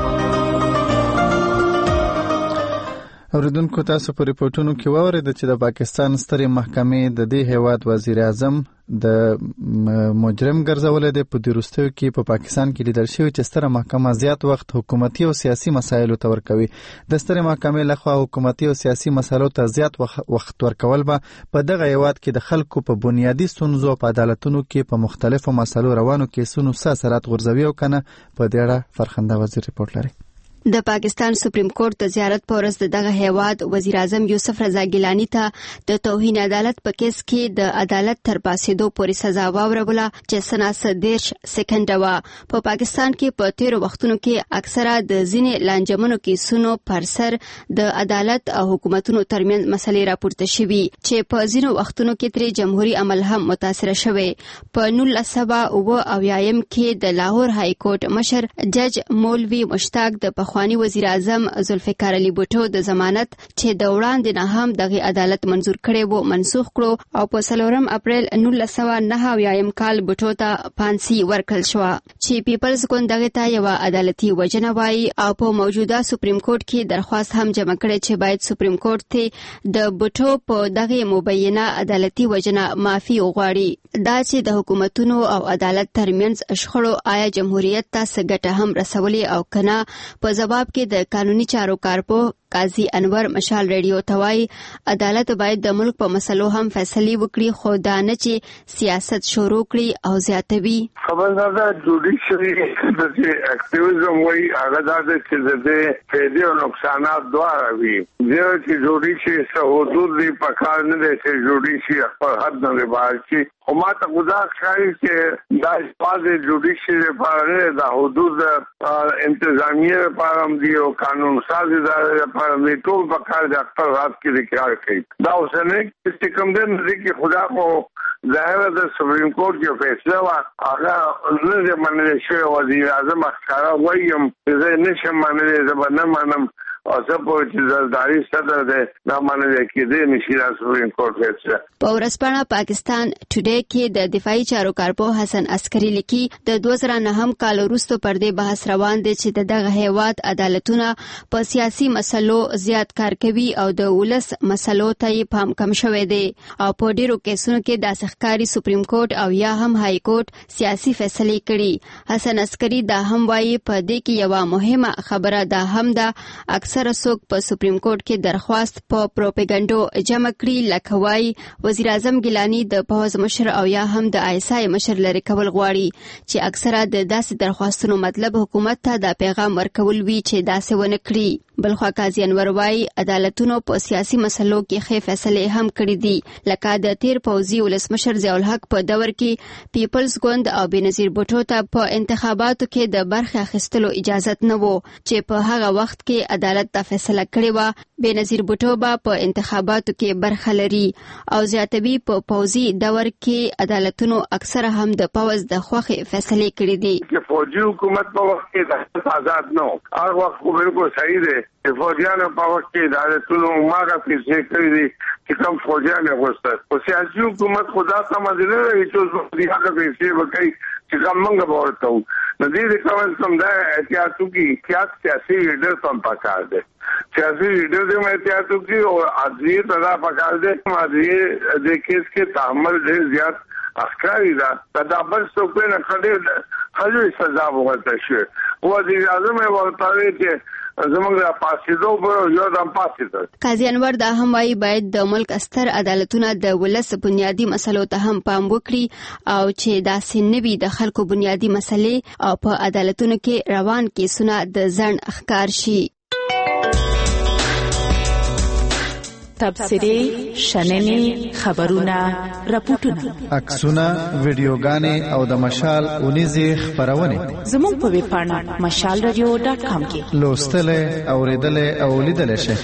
اوریدونکو تاسو په ریپورتونو کې واورېده چې د پاکستان سترې محکمې د دې هیواد وزیر اعظم د مجرم ګرځولې ده. په دې وروستیو کې په پاکستان کې لیدل شوی چې ستره محکمه زیات وخت حکومتي او سیاسي مسایلو ته ورکوي. د سترې محکمې لخوا حکومتي او سیاسي مسایلو ته زیات وخت ورکول به په دغه هیواد کې د خلکو په بنیادي ستونزو په عدالتونو کې په مختلفو مسایلو روانو کیسونو اثرات غورځوي او کنه. په دې اړه فرخنده وزیر ریپورت لري. د پاکستان سپریم کورټ د زیارت په ورځ د دغه هیواد وزیر اعظم یوسف رضا ګیلانی ته د توهین عدالت په کیس کې د عدالت تر پاسېدو پورې سزا واوروله چې سناسه 10 سکندې وه. په پاکستان کې په تیرو وختونو کې اکثره د ځینې لانجمنو کیسونو پر سر د عدالت او حکومتونو ترمنځ مسلې راپورته شوي چې په ځینو وختونو کې ترې جمهوریت عمل هم متاثر شوی. په 1979 کې د لاهور های کورټ مشر جج مولوی مشتاق د پخوانی وزیر اعظم ذوالفقار علي بوټو د ضمانت چې د وړاندې نه هم دغه عدالت منزور کړی وو منسوخ کړو او په 4 اپریل 1999 کال بوټو ته پانسي ورکړل شو چې پیپلز ګوند دغه ته یو عدالتي وجنه وایي او په موجوده سپریم کورټ کې درخواست هم جمع کړی چې باید سپریم کورټ ته د بوټو په دغه مبینه عدالتي وجنه معافي وغواړي دا چې د حکومتونو او عدالت ترمنځ شخړو آیا جمهوریت ته څه ګټه هم رسولي او کنه په جواب کې د قانوني چارو کارپو قاضي انور مشال ریډیو توای عدالت باید د ملک په مسلو هم فیصله وکړي خو دا نه چې سیاست شروع کړي او زیاتوي خبردار جوډیشري د اکټیویزم وای هغه د فائدې او نقصانات دواړه وي چې جوډیشري څه حدود دی په کار نه دی چې جوډیشري خپل حد نه بهر شي خو ما ته خدا ښکاري چې دا پازه جوډیشري لپاره د حدود انتظامیه لپاره هم دی او قانون ساز ادارې په ټول په کار د خپل رات کې کار کوي دا اوسنه چې کوم دې چې خدا کو ظاهر د سپریم کورټ یو فیصله وا هغه نه منل شوی وزیر اعظم ښکارا وایم چې نشم منل زبر نه منم او سپور چې زرداری صدر ده دا منل کېده نشي د سپریم کورټ فیصله په ورځپاڼه پاکستان ټوډے کې د دفاعي چارو کارپو حسن عسکری لیکي د 2009 کال وروسته پر دې بحث روان دي چې دغه هیواد عدالتونه په سیاسي مسلو زیات کار کوي او د ولس مسلو ته پام کم شوی دی او په ډیرو کیسونو کې د سرکاري سپریم کورټ او یا هم های کورټ سیاسي فیصله کړي حسن عسکری دا هم وایي په دې کې یو مهمه خبره ده هم ده اکثره څوک په سپریم کورټ کې درخواست په پروپاګاندا جمع کړي لکه وایي وزیر اعظم ګیلانی د پوز مشر او یا هم د آیسای مشر لري کول غواړي چې اکثره د داسې درخواستونو مطلب حکومت ته د پیغام ورکول وی چې داسې ونه کړي بلخوا قاضي انور وایي عدالتونو په سیاسي مسلو کې ښه فیصله هم کړې دي لکه د تیر پوزي ولسمشر ضیاء الحق په دور کې پیپلز ګوند او بنظیر بوټو ته په انتخاباتو کې د برخه اخیستلو اجازه نه وو چې په هغه وخت کې عدالت ته فیصله کړې و بنظیر بوټو به په انتخاباتو کې برخه لري او زیاتوي په پوزي دور کې عدالتونو اکثره هم د پوز د خوخه فیصله کړې دي چې فوجي حکومت په وخت کې د آزاد نه هر وخت بالکل صحیح دی فوجیانو په وخت کې عدالتونو ماغه پیسې کړې دي چې کوم فوجیانو غوښتل او سیاسي حکومت خدا ته مدینه چې د هغه پیسې وکړي چې کوم موږ ورته نو دې کوم دا احتیاطو کې سیاسي لیډر هم پکار دي سیاسي لیډر دې احتیاطو کې او عدالت تدا پکار دي عدالت د کیس کې تحمل ډېر زیات اخکاری دا بل څوک نه کړي خلوی سزا وغوښته شو وزیر اعظم ورته چې زمونږ پاسیدو به یو دم پاسیدو قاضي انور دا هم وايي باید د ملک استر عدالتونه د ولس بنیادی مسلو ته هم پام وکړي او چې دا سنوي د خلکو بنیادی مسلې او په عدالتونو کې روان کیسونه د ځن اخکار شي تبصرې شننې خبرونه راپورټونه عکسونه ویډیوګانې او د مشال اونیزي خبرونه زموږ په ویب پاڼه mashalradio.com کې لوستل اوریدل او لیدل شي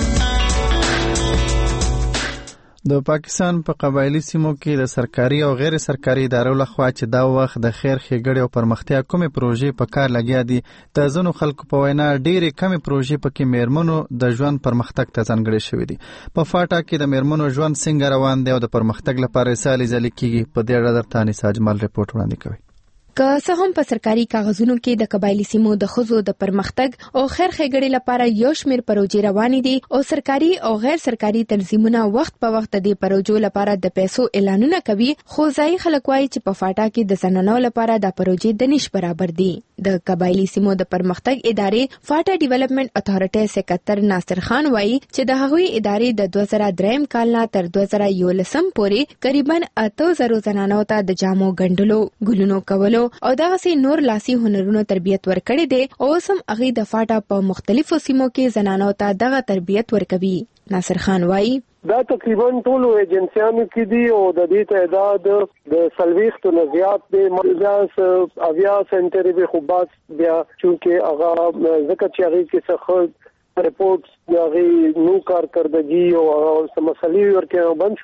د پاکستان په قبایلی سیمو کې د سرکاري او غیر سرکاري ادارو لخوا چې دا وخت د خیر ښېګړې او پرمختیا کومې پروژې په کار لګیا دي د ځینو خلکو په وینا ډېرې کمې پروژې پکې میرمنو د ژوند پرمختګ ته ځانګړې شوې دي په فاټا کې د میرمنو ژوند څنګه روان دی او د پرمختګ لپاره سالي ځلې کیږي په دې اړه درته انیسا اجمل رپورټ وړاندې کوي که څه هم په سرکاري کاغذونو کې د قبایلی سیمو د ښځو د پرمختګ او خیر ښېګړې لپاره یو شمېر پروژې روانې دي او سرکاري او غیر سرکاري تنظیمونه وخت په وخت د دې پروژو لپاره د پیسو اعلانونه کوي خو ځایي خلک وایي چې په فاټا کې د زنانو لپاره د پروژې د نش برابر دي د قبایلی سیمو د پرمختګ ادارې فاټا ډیولپمنٹ اتھارټي سکرټر ناصر خان وایي چې د هغوی ادارې د 2003 کال نه تر 2011 پورې تقریبا 8000 زنانو ته د جامو ګنډلو ګلونو کولو او دغه سي نور لاسي هنرونو تربيت ورکړي دي او سم اغي د فاټا په مختلفو سیمو کې زنانو ته دغه تربيت ورکوي ناصر خان وایي دا تقریبا ټول ایجنسیانو کې دي او د دې تعداد د سلويخت نزيات د مرجاس اویا سنټر به خوبات بیا چې هغه ذکر چې هغه کې څه ریپورتس هغه نو کارکردګي او مسلې ورکه بند شو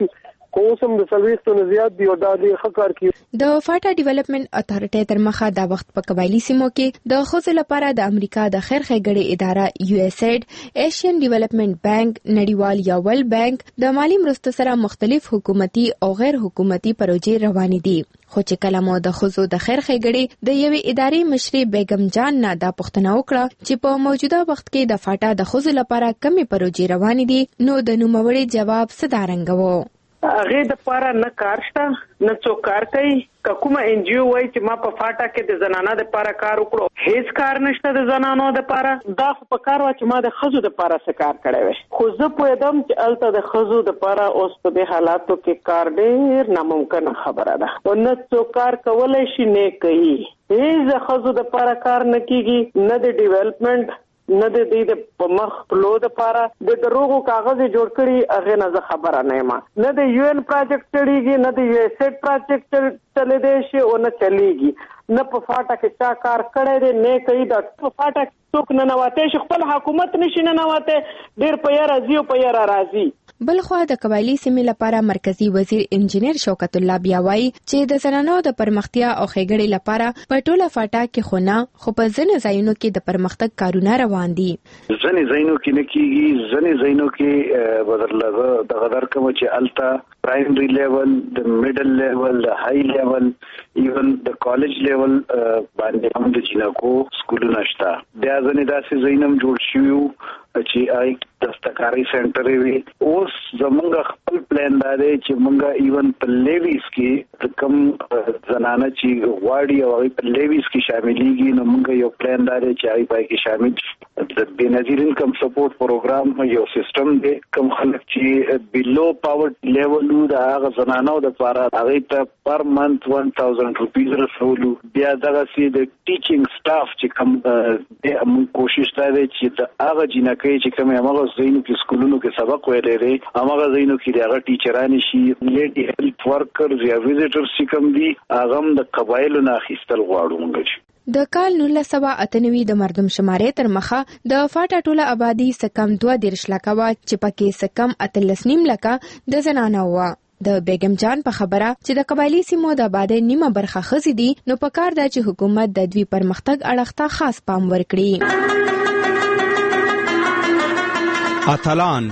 کوسم د سلويستو نه زیات دی او دا د خکار کی د فاټا ډیولپمنٹ اتھارټي تر مخه دا وخت په قبایلی سیمو کې د خځو لپاره د امریکا د خیر ښېګړې اداره USAID ایشین ډیولپمنٹ بانک نړیوال یا ورلد بانک د مالی مرستو سره مختلف حکومتي او غیر حکومتي پروژې روانې دي خو چې کله مو د خځو د خیر ښېګړې د یوې ادارې مشري بیگم جان نه دا پوښتنه وکړه چې په موجوده وخت کې د فاټا د خځو لپاره کمې پروژې روانې دي نو د نوموړي جواب څه و هغه د پاره نه کار شته نه څوک کار کوي کومه NGO وای چې ما په فاټا کې د زنانه د پاره کار وکړو هیڅ کار نشته د زنانو د پاره دا خو په کار وا چې ما د خزو د پاره څه کار کړی وي خو زه پوهیدم چې الته د خزو د پاره اوس په دې حالاتو کې کار ډېر ناممکن خبره ده او نه څوک کار کولای شي نه کوي هیڅ خزو د پاره کار نه کیږي نه د ډیولپمنٹ نه د دې په مخ پلو د پاره د دروغو کاغذ جوړ کړي هغه نه خبره نه ما نه د UN پروجیکټ چلیږي نه د USAID پروجیکټ چلے دی شي او نه چلیږي نه په فاټا کې چا کار کړی دی نه کوي د فاټا څوک نه نواته خپل حکومت نشي نه نواته ډیر په یاره راځي او په یاره راځي بلخوا د قبایلی سیمې لپاره مرکزی وزیر انجنیر شوکت الله بیا وایي چې د زنانو د پرمختیا او ښېګړې لپاره په ټوله فاټا کې خونه خو په ځینې ځایونو کې د پرمختګ کارونه روان دي ځینې ځایونو کې نه کیږي ځینې ځایونو کې بدرلغه د غدار کوم چې التا پرایمري لیول د میډل لیول د های لیول ایون د کالج لیول باندې هم د جنکو سکولونه شته بیا ځینې داسې ځایونه جوړ شوي چې آی دستکاری سنټر وي اوس زمونږ خپل پلان دی چې مونږه ایون په لیویز کې کم زنانه چې غواړي او په لیویز کې شاملېږي نو مونږ یو پلان دی چې آی پای کې شامل د بنظیر انکم سپورټ پروګرام یو سیستم دی کم خلک چې بیلو پاورټی لیول د هغه زنانو د لپاره هغه ته پر منث 1000 روپیز رسولو بیا دغه سي د ټیچینګ سټاف چې کم د کوشش کوي چې د هغه جنکې چې کوم هغه زینو کې سکولونو کې سبق ویلې لري هغه زینو کې هغه ټیچران شي لیډي هیلث ورکرز یا ویزیټرز چې کوم دي هغه د قبایلو نه اخیستل غواړو موږ د کال 1998 د مردم شمارې تر مخه د فاټا ټوله آبادی سکم 2.3 لکه وا چې پکې سکم 13 لکه د زنانه وا د بیگم جان په خبره چې د قبایلی سیمو د آبادی نیمه برخه خزي دي نو پکار دا چې حکومت د دوی پرمختګ اړخ ته خاص پام ورکړي اتلان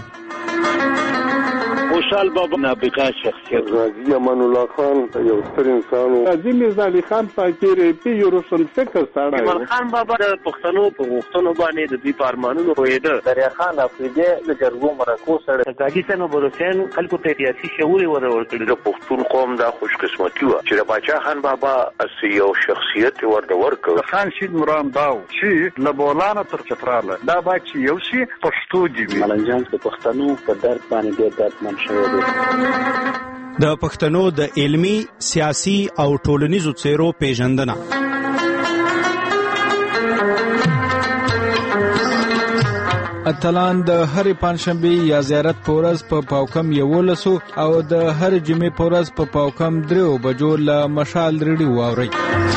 خوشحال بابا نابغه شخصیت غازی امان الله خان یو ستر انسان و غازی میرزا علي خان فقیر پی یو روشن فکر سره ایمان خان بابا د پښتنو په غوښتنو باندې د دې پارمانونو پوهېده دریا خان افریدي د جرګو مرکو سره غازی سنو بروسین خلکو ته سیاسي شعور ورکړي د پښتون قوم د خوش قسمتي و چې د باچا خان بابا یو شخصیت ورکړ خان شید مرام باو چې لبولانه تر چتراله دا با چې یو شي پښتو دی ملنجان د پښتنو په درد باندې ډېر درد د پښتنو د علمی، سیاسي او ټولنیزو څیرو پیژندنه اتلان د هر پنځشنبه یا زیارت پورز په پاوکم 11 او د هر جمعې پورز په پاوکم 3 بجو له مشال ریډیو واوري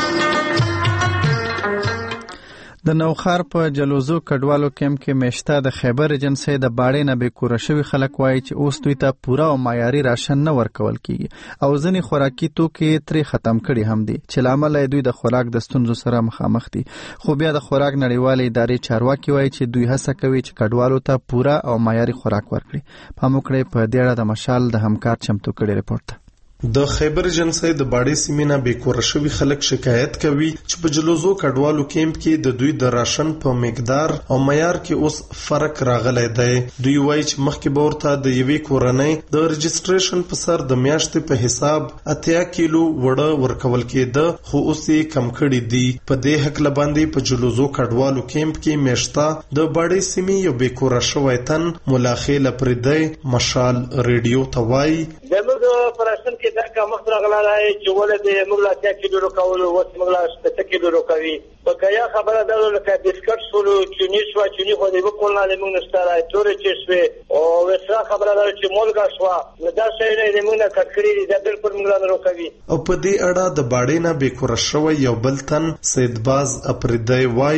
د نوخار په جلوزو کډوالو کیمپ کې مشته د خیبر ایجنسی د باړې نه به کور شوی خلک وایي چې اوس دوی ته پورا او معیاري راشن نه ورکول کیږي او ځنې خوراکي توکي ترې ختم کړي هم دي چې لامل دوی د خوراک د ستونزو سره مخامخ دي خو بیا د خوراک نړیوال ادارې چارواکي وایي چې دوی هڅه کوي چې کډوالو ته پورا او معیاري خوراک ورکړي په موکړې په دې اړه د مشال د همکار چمتو کړي رپورت د خیبر ایجنسی د باړې سیمې نه بیکور شوی خلک شکایت کوي چې په جلوزو کډوالو کیمپ کې د دوی د راشن په مقدار او معیار کې اوس فرق راغلی دی دوی وایي چې مخکې به ورته د یوې کورنۍ د رجسټریشن په سر د میاشتې په حساب 80 کیلو وړه ورکول کېده خو اوس یې کم کړي دي په دې هکله باندې په جلوزو کډوالو کیمپ کې میشته د باړې سیمې یو بیکور شوی تن ملاخیل پردی مشال ریډیو ته وایي پراشن کې دا کوم مخرغلا راي چې ولې موږ لا 10 کیلو راکول او موږ لا 7 کیلو راکوي په کیا خبره ده لکه بسکټ سولو چونی شو چونی خو دې وکول نه موږ نشته تورې چې شوي او وسره خبره ده چې مولګه شو دا شی نه موږ نه کټکړي دا بالکل موږ نه راکوي او په دې اړه د باړې نه بیکور شوی یو بل تن سید باز اپریدای وای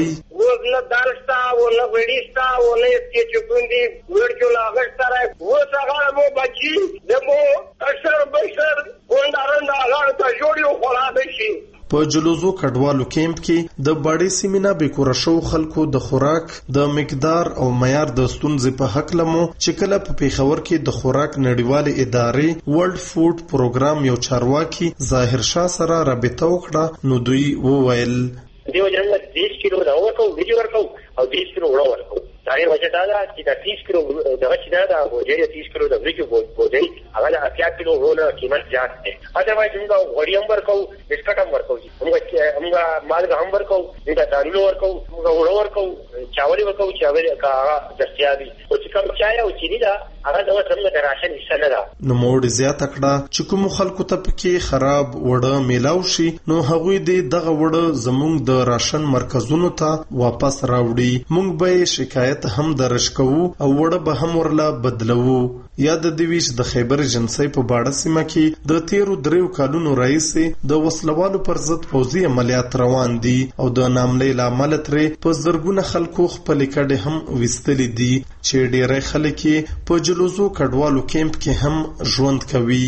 اوس نه دال شته او نه غوړي شته او نه چې چوندي ورچو لاغشته راي اوس هغه مو بچي دمو اثر بشر وندارند هغه ته جوړیو خلاص شي. په جلوزو کډوالو کیمپ کې د باډي سیمینا بیکوره شو خلکو د خوراک د مقدار او معیار د ستونزې په حق لمو چې کله په پیښور کې د خوراک نړیوالې ادارې ورلد فود پروګرام یو چارواکي ظاهر شاه سره رابطه وکړه نو دوی وویل دیو جنګ 30 کیلو دا ورکو ویډیو ورکو او 30 کیلو وړو ورکو دا یې وجه دا چې دا 30 کیلو دغه چې دا وجه 30 کیلو د ویډیو بوجي هغه 8 کیلو ورو قیمت زیات دی اته وایي موږ غوړي هم ورکو بسکټ هم ورکو موږ مالګه هم ورکو دا دارو ورکو موږ وړو ورکو چاولي ورکو چاولي کا دستیابي او چې کوم چای او چینی دا هغه د وسمه د راشن حصہ نه ده. نو موږ زیات کړه چې کوم خلکو ته پکې خراب وړه میلاو شي نو هغوی دغه وړه زموږ د راشن مرکزونو ته واپس راوړي. موږ به شکایت هم درج کوو او وړه به هم ورله بدلوو. یا د دیویش د خیبر جنسي په باړه سیمه کې د 13 کالونو راهیسې د وسلوالو پر ضد پوځي عملیات روان دي او د ناملې لامل ترې په زرګونه خلکو خپل کډه هم وستلې دي چې ډېری خلک په جلوزو کډوالو کیمپ کې هم ژوند کوي.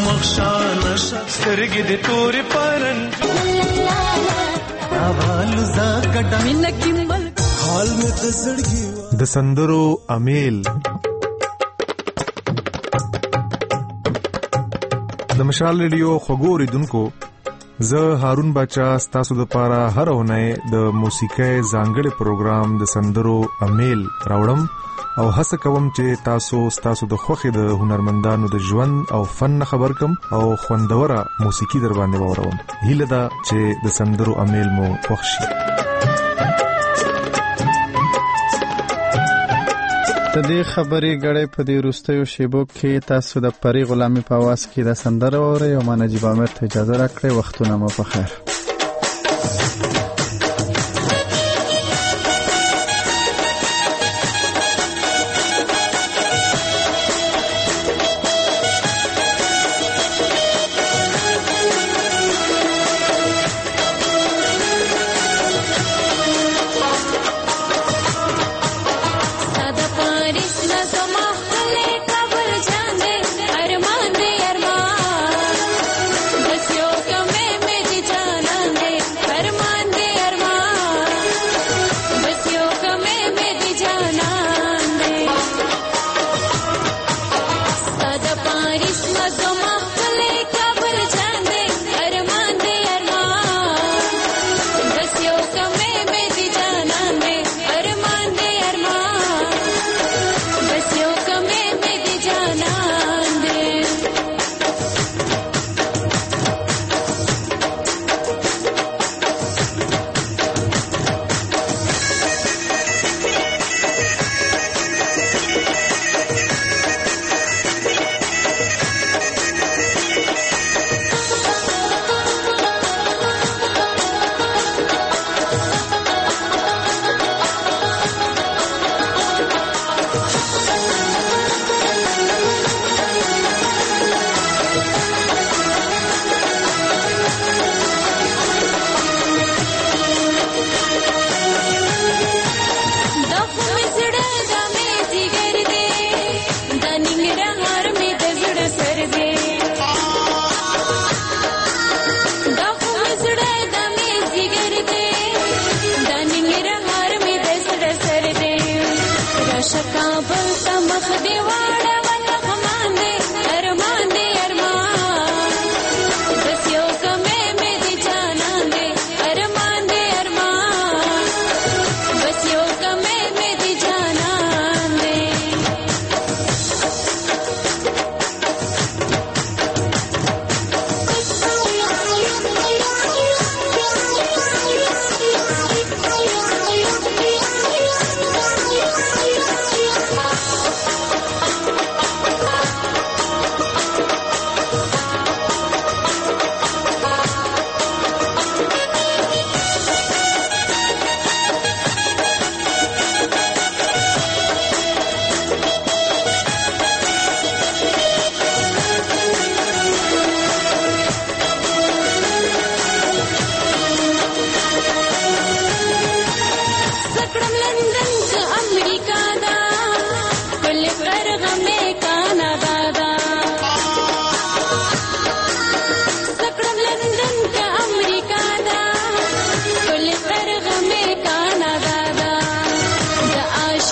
د سندرو امیل د مشال ریډیو خغوري دونکو زه هارون بچا ستاسو د پاره هر اونۍ د موسیقۍ ځانګړي پروګرام د سندرو امیل راوړم او هڅه کوم چې تاسو د خوښي د هنرمندانو د ژوند او فن خبر کم او خوندوره موسیقي در باندې ووروم. هیله ده چې د سندرو امیل مو خوښ شي. د دې خبرې غړې په دې وروستیو شیبو کې تاسو د پری غلامي په आवाज کې د سندره اورئ او ما نجیب عامر ته اجازه راکړئ. وختونه مو په خیر.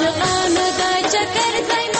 عاشقانو دا چکر ځای